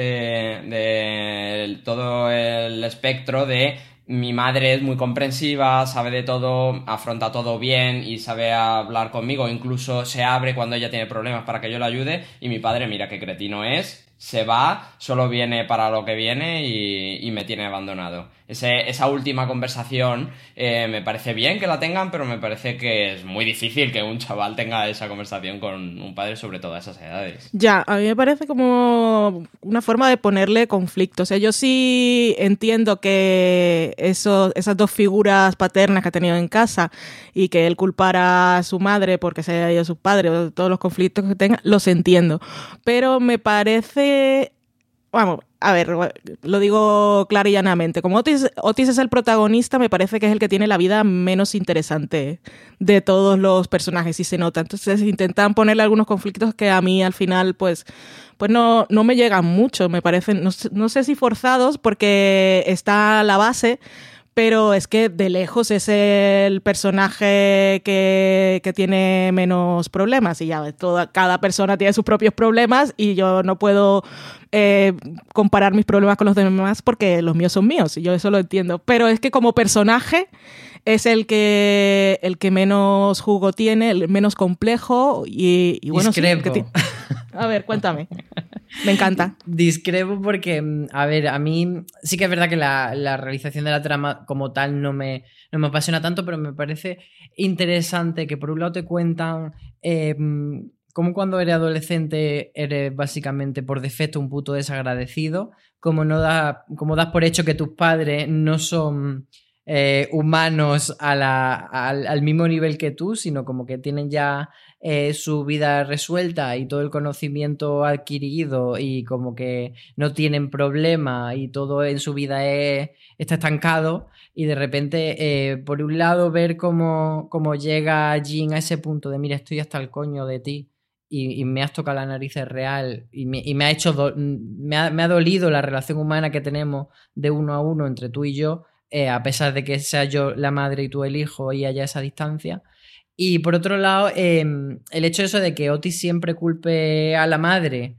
de todo el espectro de mi madre es muy comprensiva, sabe de todo, afronta todo bien y sabe hablar conmigo, incluso se abre cuando ella tiene problemas para que yo la ayude, y mi padre, mira qué cretino es, se va, solo viene para lo que viene y me tiene abandonado. Esa última conversación me parece bien que la tengan, pero me parece que es muy difícil que un chaval tenga esa conversación con un padre, sobre todo a esas edades. Ya, a mí me parece como una forma de ponerle conflicto. O sea, yo sí entiendo que esas dos figuras paternas que ha tenido en casa y que él culpara a su madre porque se haya ido su padre, o todos los conflictos que tenga, los entiendo. Pero me parece... Vamos, a ver, lo digo clara y llanamente. Como Otis es el protagonista, me parece que es el que tiene la vida menos interesante de todos los personajes, y se nota. Entonces intentan ponerle algunos conflictos que a mí al final pues no me llegan mucho. Me parecen, no sé si forzados, porque está la base, pero es que de lejos es el personaje que tiene menos problemas, y ya cada persona tiene sus propios problemas, y yo no puedo comparar mis problemas con los demás porque los míos son míos, y yo eso lo entiendo. Pero es que como personaje es el que menos jugo tiene, el menos complejo, y bueno... Discrepo. Sí, a ver, cuéntame. Me encanta. Discrepo porque, a ver, a mí sí que es verdad que la realización de la trama como tal no me apasiona tanto, pero me parece interesante que por un lado te cuentan cómo cuando eres adolescente eres básicamente por defecto un puto desagradecido, como das por hecho que tus padres no son humanos al mismo nivel que tú, sino como que tienen ya su vida resuelta y todo el conocimiento adquirido, y como que no tienen problema y todo en su vida está estancado, y de repente por un lado ver cómo llega Jin a ese punto de mira, estoy hasta el coño de ti y me has tocado la nariz real y me ha hecho me ha dolido la relación humana que tenemos de uno a uno entre tú y yo, a pesar de que sea yo la madre y tú el hijo y haya esa distancia. Y por otro lado, el hecho de eso de que Otis siempre culpe a la madre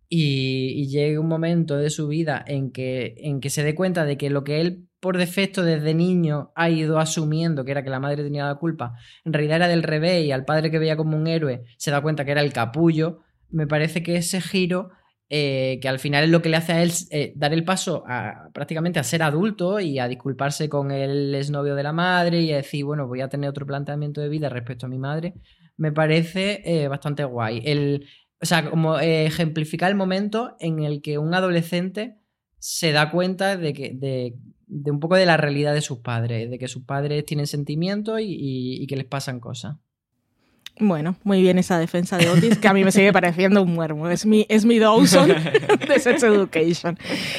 y llegue un momento de su vida en que se dé cuenta de que lo que él por defecto desde niño ha ido asumiendo, que era que la madre tenía la culpa, en realidad era del revés, y al padre que veía como un héroe se da cuenta que era el capullo. Me parece que ese giro... que al final es lo que le hace a él dar el paso prácticamente a ser adulto y a disculparse con el exnovio de la madre y a decir, bueno, voy a tener otro planteamiento de vida respecto a mi madre, me parece bastante guay. O sea, como ejemplificar el momento en el que un adolescente se da cuenta de un poco de la realidad de sus padres, de que sus padres tienen sentimientos y que les pasan cosas. Bueno, muy bien esa defensa de Otis, que a mí me sigue pareciendo un muermo. Es mi Dawson de Sex Education.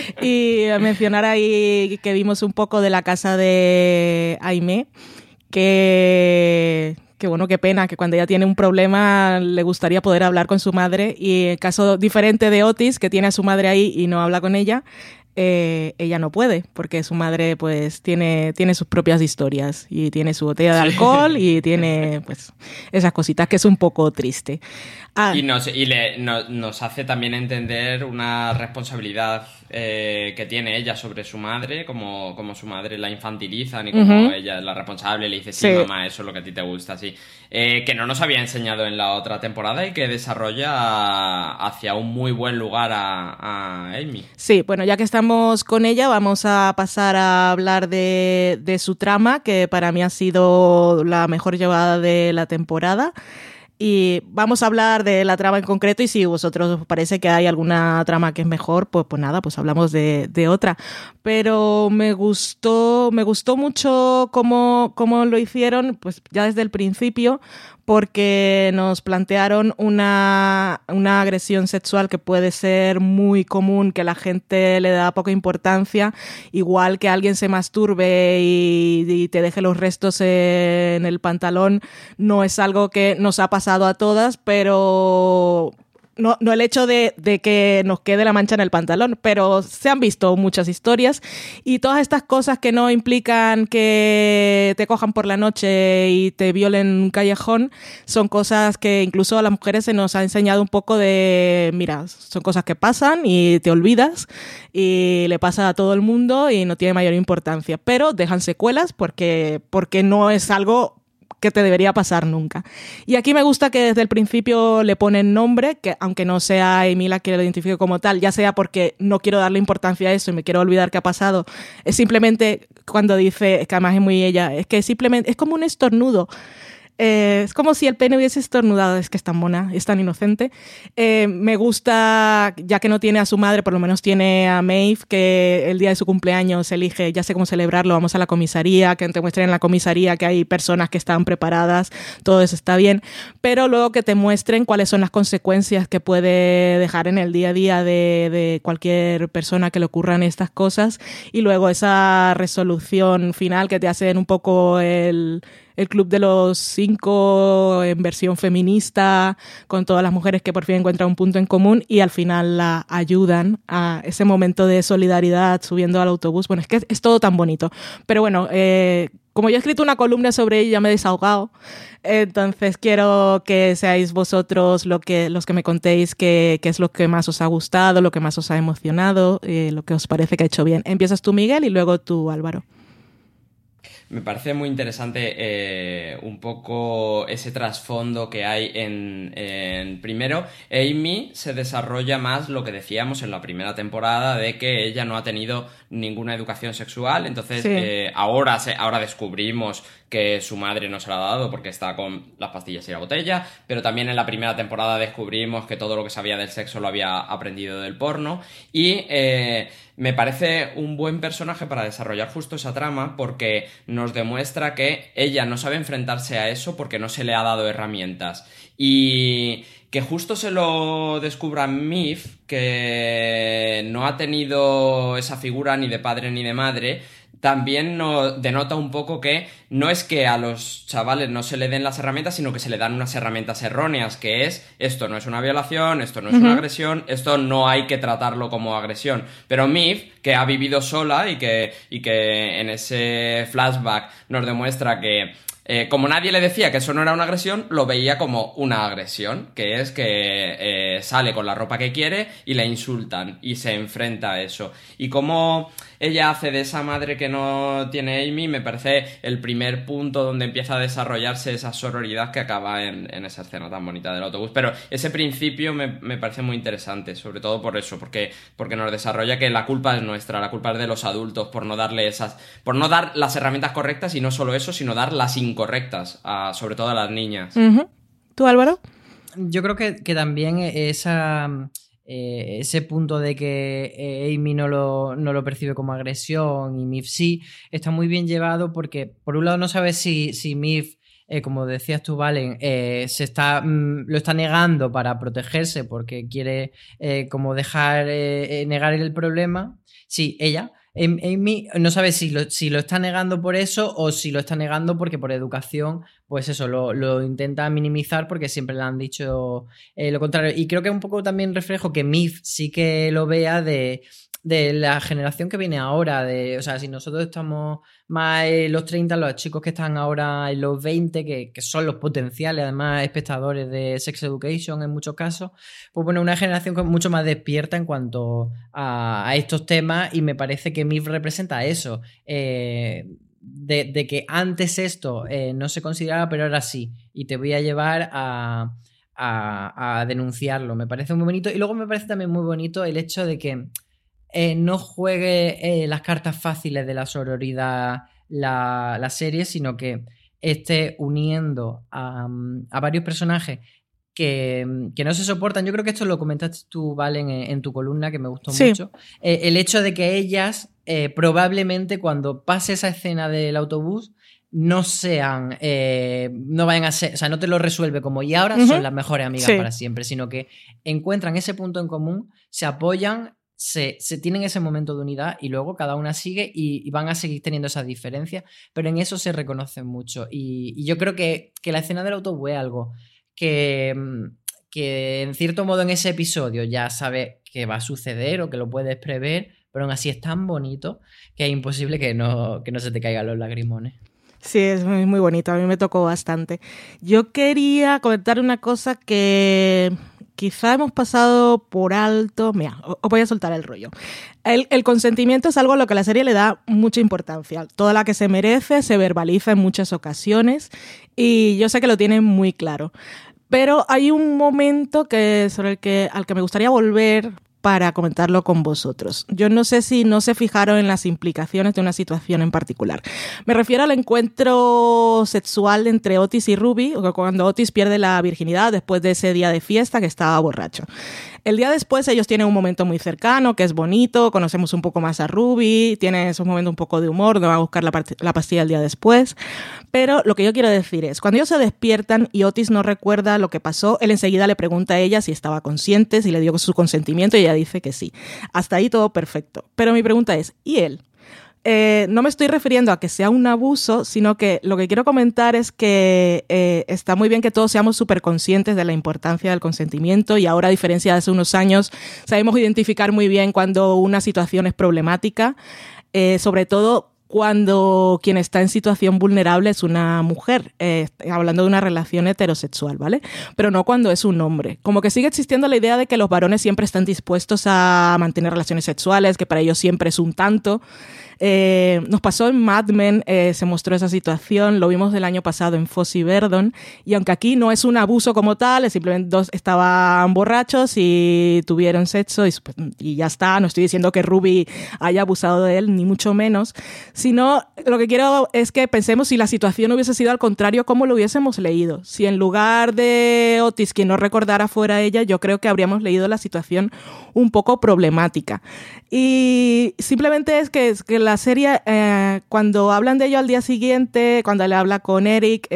Y mencionar ahí que vimos un poco de la casa de Aimee, que bueno, qué pena, que cuando ella tiene un problema le gustaría poder hablar con su madre, y en caso diferente de Otis, que tiene a su madre ahí y no habla con ella, ella no puede, porque su madre pues tiene sus propias historias y tiene su botella de alcohol y tiene pues esas cositas que es un poco triste. Y nos hace también entender una responsabilidad que tiene ella sobre su madre, como su madre la infantilizan y como ella es la responsable, le dice, sí, mamá, eso es lo que a ti te gusta, sí. Que no nos había enseñado en la otra temporada y que desarrolla hacia un muy buen lugar a Amy. Sí, bueno, ya que estamos con ella, vamos a pasar a hablar de su trama, que para mí ha sido la mejor llevada de la temporada. Y vamos a hablar de la trama en concreto y si vosotros os parece que hay alguna trama que es mejor, pues nada, pues hablamos de otra. Pero me gustó mucho cómo lo hicieron, pues ya desde el principio, porque nos plantearon una agresión sexual que puede ser muy común, que la gente le da poca importancia, igual que alguien se masturbe y te deje los restos en el pantalón, no es algo que nos ha pasado a todas, pero no el hecho de que nos quede la mancha en el pantalón, pero se han visto muchas historias y todas estas cosas que no implican que te cojan por la noche y te violen en un callejón son cosas que incluso a las mujeres se nos ha enseñado un poco de, mira, son cosas que pasan y te olvidas y le pasa a todo el mundo y no tiene mayor importancia, pero dejan secuelas porque no es algo que te debería pasar nunca. Y aquí me gusta que desde el principio le ponen nombre, que aunque no sea Amy la que lo identifique como tal, ya sea porque no quiero darle importancia a eso y me quiero olvidar qué ha pasado, es simplemente cuando dice, que además es muy ella, es que simplemente es como un estornudo. Es como si el pene hubiese estornudado, es que es tan mona, es tan inocente. Me gusta, ya que no tiene a su madre, por lo menos tiene a Maeve, que el día de su cumpleaños elige, ya sé cómo celebrarlo, vamos a la comisaría, que te muestren en la comisaría que hay personas que están preparadas, todo eso está bien, pero luego que te muestren cuáles son las consecuencias que puede dejar en el día a día de cualquier persona que le ocurran estas cosas, y luego esa resolución final que te hacen un poco el Club de los 5 en versión feminista, con todas las mujeres que por fin encuentran un punto en común y al final la ayudan a ese momento de solidaridad subiendo al autobús. Bueno, es que es todo tan bonito. Pero bueno, como yo he escrito una columna sobre ella, me he desahogado. Entonces quiero que seáis vosotros los que me contéis qué es lo que más os ha gustado, lo que más os ha emocionado, lo que os parece que ha hecho bien. Empiezas tú, Miguel, y luego tú, Álvaro. Me parece muy interesante un poco ese trasfondo que hay en primero, Amy se desarrolla más lo que decíamos en la primera temporada de que ella no ha tenido ninguna educación sexual, entonces sí. Ahora descubrimos que su madre no se la ha dado porque está con las pastillas y la botella, pero también en la primera temporada descubrimos que todo lo que sabía del sexo lo había aprendido del porno y me parece un buen personaje para desarrollar justo esa trama porque nos demuestra que ella no sabe enfrentarse a eso porque no se le ha dado herramientas y que justo se lo descubra Maeve, que no ha tenido esa figura ni de padre ni de madre, también nos denota un poco que no es que a los chavales no se le den las herramientas, sino que se le dan unas herramientas erróneas, que es, esto no es una violación, esto no es una agresión, esto no hay que tratarlo como agresión. Pero Maeve, que ha vivido sola y que en ese flashback nos demuestra que como nadie le decía que eso no era una agresión, lo veía como una agresión, que es que sale con la ropa que quiere y la insultan y se enfrenta a eso. Y como ella hace de esa madre que no tiene Amy, me parece el primer punto donde empieza a desarrollarse esa sororidad que acaba en esa escena tan bonita del autobús. Pero ese principio me parece muy interesante, sobre todo por eso, porque nos desarrolla que la culpa es nuestra, la culpa es de los adultos por no dar las herramientas correctas y no solo eso, sino dar las incorrectas, sobre todo a las niñas. Uh-huh. ¿Tú, Álvaro? Yo creo que también ese punto de que Amy no lo percibe como agresión y Maeve sí, está muy bien llevado porque por un lado no sabes si Maeve, como decías tú, Valen, lo está negando para protegerse porque quiere como dejar negar el problema. Sí, ella. Amy no sabe si lo está negando por eso o si lo está negando porque por educación, pues eso, lo intenta minimizar porque siempre le han dicho lo contrario. Y creo que es un poco también reflejo que Maeve sí que lo vea de de la generación que viene ahora, o sea, si nosotros estamos más en los 30, los chicos que están ahora en los 20, que son los potenciales, además, espectadores de Sex Education en muchos casos, pues bueno, una generación mucho más despierta en cuanto a estos temas, y me parece que MILF representa eso, de que antes esto no se consideraba, pero ahora sí, y te voy a llevar a denunciarlo. Me parece muy bonito, y luego me parece también muy bonito el hecho de que no juegue las cartas fáciles de la sororidad la serie, sino que esté uniendo a varios personajes que no se soportan. Yo creo que esto lo comentaste tú, Valen, en tu columna, que me gustó mucho. El hecho de que ellas probablemente cuando pase esa escena del autobús no vayan a ser, o sea, no te lo resuelve como y ahora son las mejores amigas para siempre, sino que encuentran ese punto en común, se apoyan, se tienen ese momento de unidad, y luego cada una sigue y van a seguir teniendo esas diferencias, pero en eso se reconocen mucho, y yo creo que la escena del autobús es algo que en cierto modo en ese episodio ya sabes que va a suceder o que lo puedes prever, pero aún así es tan bonito que es imposible que no se te caigan los lagrimones. Sí, es muy, muy bonito, a mí me tocó bastante. Yo quería comentar una cosa que quizá hemos pasado por alto. Mira, os voy a soltar el rollo. El consentimiento es algo a lo que la serie le da mucha importancia. Toda la que se merece, se verbaliza en muchas ocasiones, y yo sé que lo tienen muy claro. Pero hay un momento al que me gustaría volver para comentarlo con vosotros. Yo no sé si no se fijaron en las implicaciones de una situación en particular. Me refiero al encuentro sexual entre Otis y Ruby, cuando Otis pierde la virginidad después de ese día de fiesta que estaba borracho. El día después ellos tienen un momento muy cercano, que es bonito, conocemos un poco más a Ruby, tienen esos momentos un poco de humor, no va a buscar la pastilla el día después. Pero lo que yo quiero decir es, cuando ellos se despiertan y Otis no recuerda lo que pasó, él enseguida le pregunta a ella si estaba consciente, si le dio su consentimiento, y ella dice que sí. Hasta ahí todo perfecto. Pero mi pregunta es, ¿y él? No me estoy refiriendo a que sea un abuso, sino que lo que quiero comentar es que está muy bien que todos seamos súper conscientes de la importancia del consentimiento, y ahora, a diferencia de hace unos años, sabemos identificar muy bien cuando una situación es problemática, sobre todo cuando quien está en situación vulnerable es una mujer, hablando de una relación heterosexual, ¿vale? Pero no cuando es un hombre. Como que sigue existiendo la idea de que los varones siempre están dispuestos a mantener relaciones sexuales, que para ellos siempre es un tanto. Nos pasó en Mad Men, se mostró esa situación, lo vimos el año pasado en Foss y Verdon, y aunque aquí no es un abuso como tal, es simplemente dos estaban borrachos y tuvieron sexo y ya está. No estoy diciendo que Ruby haya abusado de él, ni mucho menos, sino lo que quiero es que pensemos si la situación hubiese sido al contrario, cómo lo hubiésemos leído. Si en lugar de Otis quien no recordara fuera ella, yo creo que habríamos leído la situación un poco problemática. Y simplemente es que la serie, cuando hablan de ello al día siguiente, cuando le habla con Eric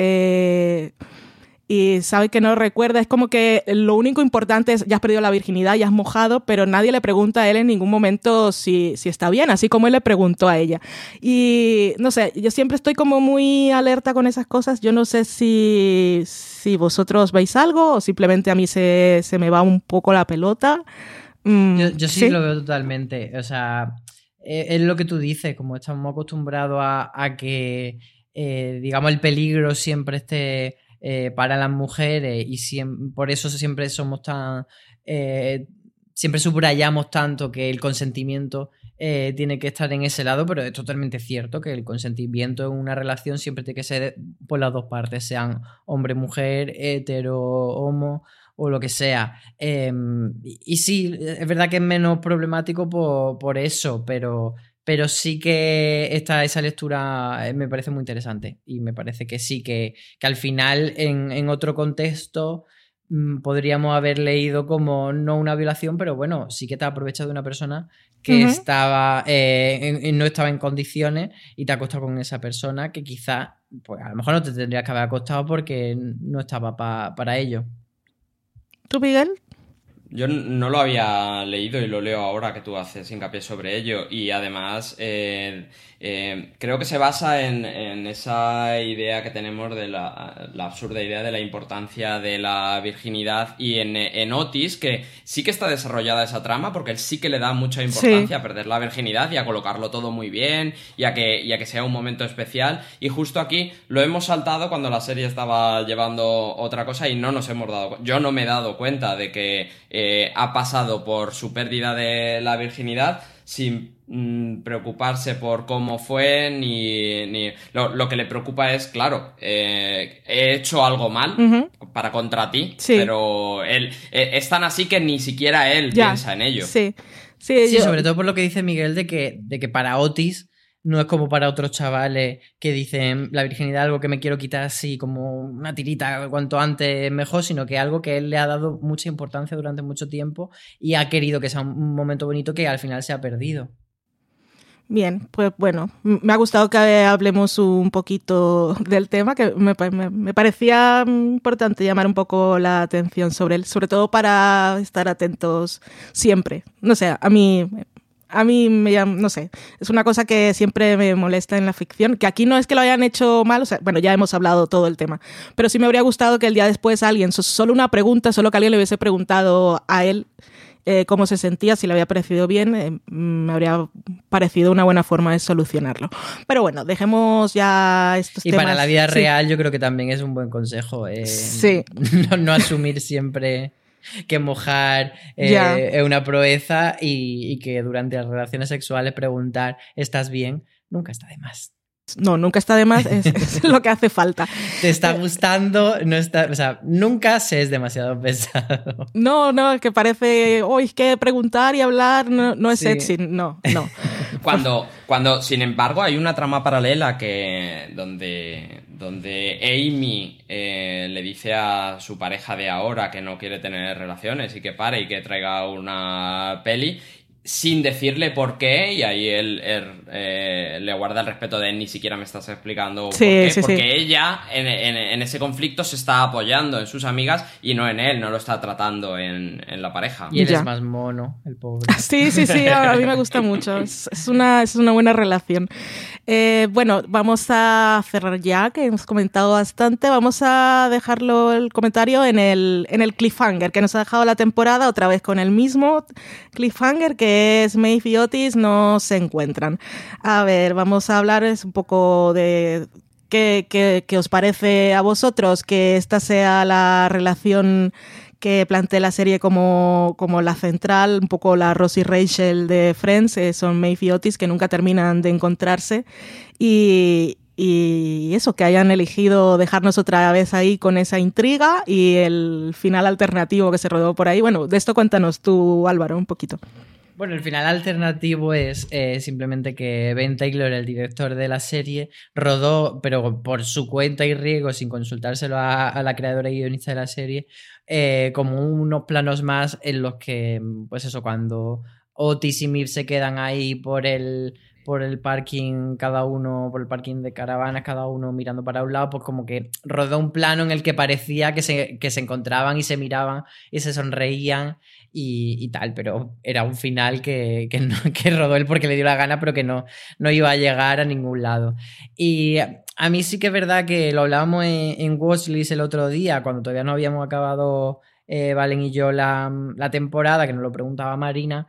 y sabe que no recuerda, es como que lo único importante es, ya has perdido la virginidad, ya has mojado, pero nadie le pregunta a él en ningún momento si está bien, así como él le preguntó a ella. Y no sé, yo siempre estoy como muy alerta con esas cosas. Yo no sé si vosotros veis algo o simplemente a mí se me va un poco la pelota. Yo sí lo veo totalmente. O sea, es lo que tú dices, como estamos acostumbrados a que, digamos, el peligro siempre esté para las mujeres, y por eso siempre somos tan... siempre subrayamos tanto que el consentimiento tiene que estar en ese lado, pero es totalmente cierto que el consentimiento en una relación siempre tiene que ser por las dos partes, sean hombre-mujer, hetero, homo o lo que sea. Y sí, es verdad que es menos problemático por eso, pero sí que esa lectura me parece muy interesante, y me parece que sí, que al final en otro contexto podríamos haber leído como no una violación, pero bueno, sí que te has aprovechado de una persona que estaba no estaba en condiciones y te has acostado con esa persona que quizás, pues a lo mejor no te tendrías que haber acostado porque no estaba para ello. ¿Tú, Miguel? Yo no lo había leído y lo leo ahora que tú haces hincapié sobre ello. Y además creo que se basa en esa idea que tenemos de la absurda idea de la importancia de la virginidad, y en Otis, que sí que está desarrollada esa trama, porque él sí que le da mucha importancia a perder la virginidad y a colocarlo todo muy bien y a que sea un momento especial. Y justo aquí lo hemos saltado cuando la serie estaba llevando otra cosa y no nos hemos dado... Yo no me he dado cuenta de que ha pasado por su pérdida de la virginidad sin preocuparse por cómo fue, ni... Lo que le preocupa es, claro, he hecho algo mal para contra ti, pero él es tan así que ni siquiera él piensa en ello. Sí, sobre todo por lo que dice Miguel de que para Otis no es como para otros chavales que dicen la virginidad es algo que me quiero quitar así como una tirita cuanto antes mejor, sino que es algo que él le ha dado mucha importancia durante mucho tiempo y ha querido que sea un momento bonito que al final se ha perdido. Bien, pues bueno, me ha gustado que hablemos un poquito del tema, que me parecía importante llamar un poco la atención sobre él, sobre todo para estar atentos siempre. No sé, a mí me llama, no sé, es una cosa que siempre me molesta en la ficción, que aquí no es que lo hayan hecho mal, o sea, bueno, ya hemos hablado todo el tema, pero sí me habría gustado que el día después alguien, solo una pregunta, solo que alguien le hubiese preguntado a él cómo se sentía, si le había parecido bien, me habría parecido una buena forma de solucionarlo. Pero bueno, dejemos ya estos temas. Y para la vida real yo creo que también es un buen consejo. No asumir siempre que mojar es una proeza y que durante las relaciones sexuales preguntar ¿estás bien? Nunca está de más. No, nunca está de más, es lo que hace falta. ¿Te está gustando? No está, o sea, nunca se es demasiado pesado. No, que parece, es que preguntar y hablar no es sexy. No. Cuando, sin embargo, hay una trama paralela donde Amy le dice a su pareja de ahora que no quiere tener relaciones y que pare y que traiga una peli, sin decirle por qué, y ahí él le guarda el respeto de ni siquiera me estás explicando por qué, porque ella en ese conflicto se está apoyando en sus amigas y no en él, no lo está tratando en la pareja. Y él es más mono, el pobre. Sí, a mí me gusta mucho, es una buena relación. Bueno, vamos a cerrar ya, que hemos comentado bastante. Vamos a dejarlo el comentario en el cliffhanger que nos ha dejado la temporada, otra vez con el mismo cliffhanger, que es Maeve y Otis no se encuentran. A ver, vamos a hablar un poco de qué os parece a vosotros que esta sea la relación que plantea la serie como la central, un poco la Ross y Rachel de Friends, son Maeve y Otis, que nunca terminan de encontrarse, y eso, que hayan elegido dejarnos otra vez ahí con esa intriga y el final alternativo que se rodó por ahí. Bueno, de esto cuéntanos tú, Álvaro, un poquito. Bueno, el final alternativo es simplemente que Ben Taylor, el director de la serie, rodó, pero por su cuenta y riesgo, sin consultárselo a la creadora y guionista de la serie, como unos planos más en los que, pues eso, cuando Otis y Maeve se quedan ahí por el parking, cada uno, por el parking de caravanas, cada uno mirando para un lado, pues como que rodó un plano en el que parecía que se encontraban y se miraban y se sonreían y tal, pero era un final que rodó él porque le dio la gana, pero que no iba a llegar a ningún lado. Y a mí sí que es verdad que lo hablábamos en Watchlist el otro día, cuando todavía no habíamos acabado Valen y yo la temporada, que nos lo preguntaba Marina.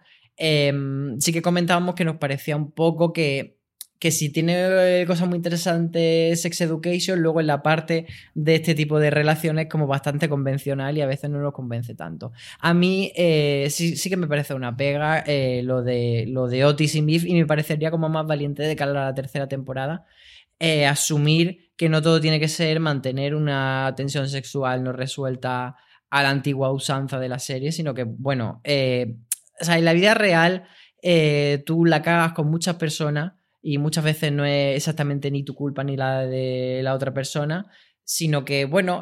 Sí que comentábamos que nos parecía un poco que si tiene cosas muy interesantes Sex Education, luego en la parte de este tipo de relaciones como bastante convencional y a veces no nos convence tanto. A mí sí que me parece una pega lo de Otis y Maeve, y me parecería como más valiente de cara a la tercera temporada asumir que no todo tiene que ser mantener una tensión sexual no resuelta a la antigua usanza de la serie, sino que, bueno, o sea, en la vida real tú la cagas con muchas personas y muchas veces no es exactamente ni tu culpa ni la de la otra persona, sino que, bueno,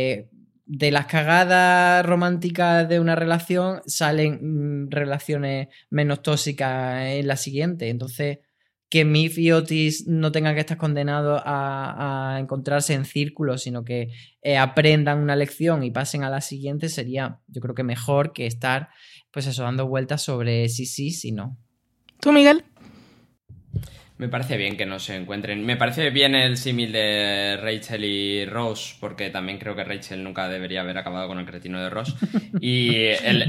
de las cagadas románticas de una relación salen relaciones menos tóxicas en la siguiente. Entonces, que Mif y Otis no tengan que estar condenados a encontrarse en círculos, sino que aprendan una lección y pasen a la siguiente, sería, yo creo que mejor que estar, pues eso, dando vueltas sobre sí, no. ¿Tú, Miguel? Me parece bien que no se encuentren. Me parece bien el símil de Rachel y Ross, porque también creo que Rachel nunca debería haber acabado con el cretino de Ross. Y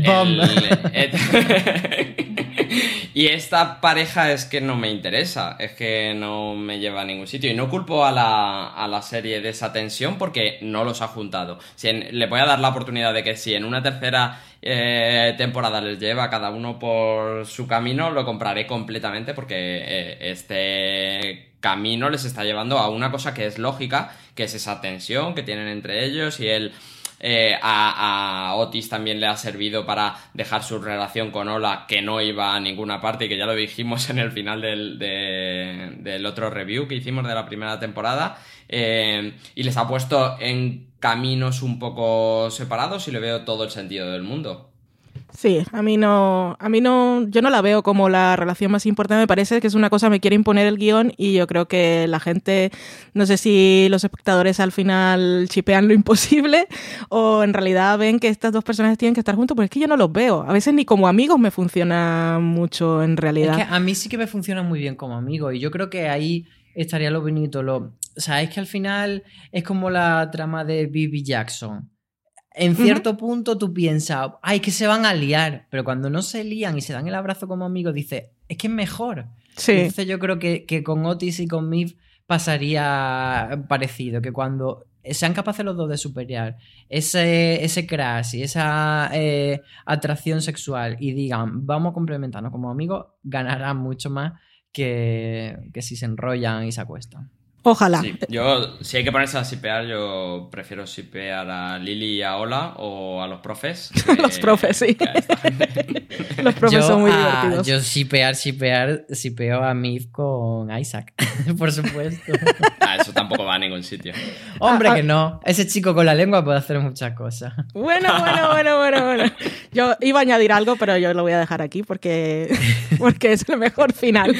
y esta pareja es que no me interesa, es que no me lleva a ningún sitio. Y no culpo a la serie de esa tensión porque no los ha juntado. Le voy a dar la oportunidad de que si en una tercera temporada les lleva a cada uno por su camino, lo compraré completamente porque este camino les está llevando a una cosa que es lógica, que es esa tensión que tienen entre ellos, y él a Otis también le ha servido para dejar su relación con Ola, que no iba a ninguna parte y que ya lo dijimos en el final del otro review que hicimos de la primera temporada, y les ha puesto en caminos un poco separados y le veo todo el sentido del mundo. Sí, a mí no, yo no la veo como la relación más importante. Me parece que es una cosa que me quiere imponer el guión, y yo creo que la gente, no sé si los espectadores al final shipean lo imposible o en realidad ven que estas dos personas tienen que estar juntos, pero es que yo no los veo. A veces ni como amigos me funciona mucho en realidad. Es que a mí sí que me funciona muy bien como amigo, y yo creo que ahí estaría lo bonito. O sea, es que al final es como la trama de Bibi Jackson. En cierto punto tú piensas, ay, que se van a liar, pero cuando no se lían y se dan el abrazo como amigos, dices, es que es mejor. Sí. Entonces yo creo que con Otis y con Mif pasaría parecido, que cuando sean capaces los dos de superar ese crush y esa atracción sexual y digan, vamos a complementarnos como amigos, ganarán mucho más que si se enrollan y se acuestan. Ojalá. Sí, si hay que ponerse a shipear, yo prefiero shipear a Lily y a Ola o a los profes. Los profes, sí. Los profes son muy divertidos. Yo shipeo a Mif con Isaac, por supuesto. Eso tampoco va a ningún sitio. Hombre, que no. Ese chico con la lengua puede hacer muchas cosas. Bueno. Yo iba a añadir algo, pero yo lo voy a dejar aquí porque es el mejor final.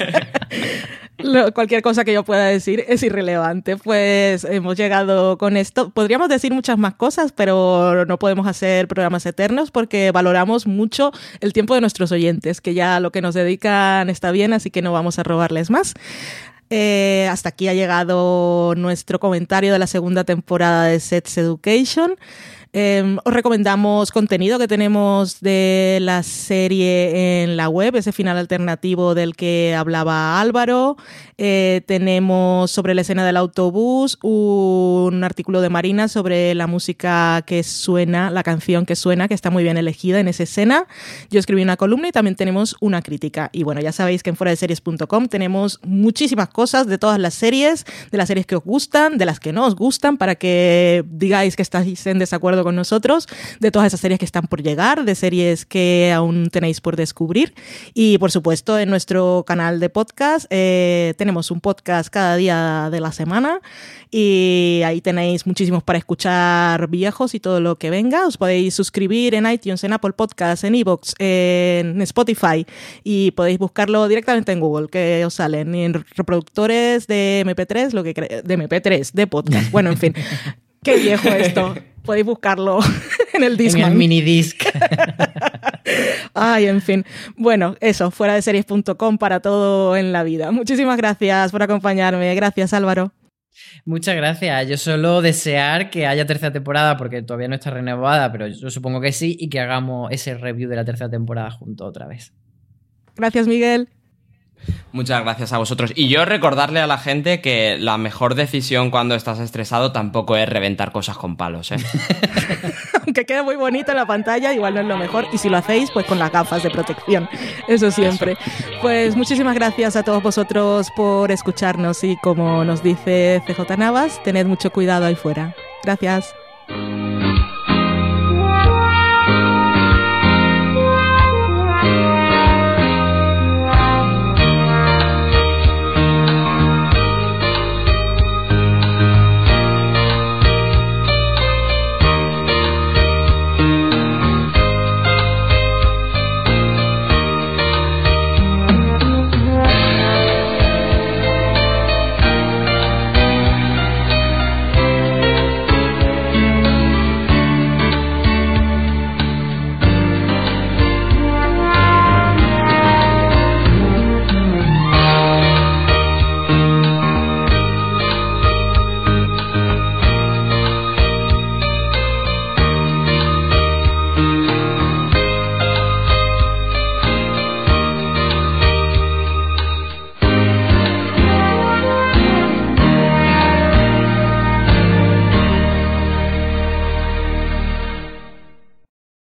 Cualquier cosa que yo pueda decir es irrelevante. Pues hemos llegado con esto. Podríamos decir muchas más cosas, pero no podemos hacer programas eternos porque valoramos mucho el tiempo de nuestros oyentes, que ya lo que nos dedican está bien, así que no vamos a robarles más. Hasta aquí ha llegado nuestro comentario de la segunda temporada de Sex Education. Os recomendamos contenido que tenemos de la serie en la web, ese final alternativo del que hablaba Álvaro. Tenemos sobre la escena del autobús un artículo de Marina sobre la música que suena, la canción que suena, que está muy bien elegida en esa escena. Yo escribí una columna y también tenemos una crítica. Y bueno, ya sabéis que en fueradeseries.com tenemos muchísimas cosas de todas las series, de las series que os gustan, de las que no os gustan, para que digáis que estáis en desacuerdo con nosotros, de todas esas series que están por llegar, de series que aún tenéis por descubrir. Y por supuesto en nuestro canal de podcast tenemos un podcast cada día de la semana y ahí tenéis muchísimos para escuchar viejos y todo lo que venga. Os podéis suscribir en iTunes, en Apple Podcasts, en iVoox, en Spotify, y podéis buscarlo directamente en Google, que os salen en reproductores de MP3, de MP3, de podcast. Bueno, en fin, qué viejo esto. Podéis buscarlo en el Discman. En el minidisc. Ay, en fin. Bueno, eso, fueradeseries.com para todo en la vida. Muchísimas gracias por acompañarme. Gracias, Álvaro. Muchas gracias. Yo solo desear que haya tercera temporada, porque todavía no está renovada, pero yo supongo que sí, y que hagamos ese review de la tercera temporada juntos otra vez. Gracias, Miguel. Muchas gracias a vosotros. Y yo recordarle a la gente que la mejor decisión cuando estás estresado tampoco es reventar cosas con palos, ¿eh? Aunque quede muy bonito en la pantalla, igual no es lo mejor. Y si lo hacéis, pues con las gafas de protección. Eso siempre. Pues muchísimas gracias a todos vosotros por escucharnos. Y como nos dice CJ Navas, tened mucho cuidado ahí fuera. Gracias.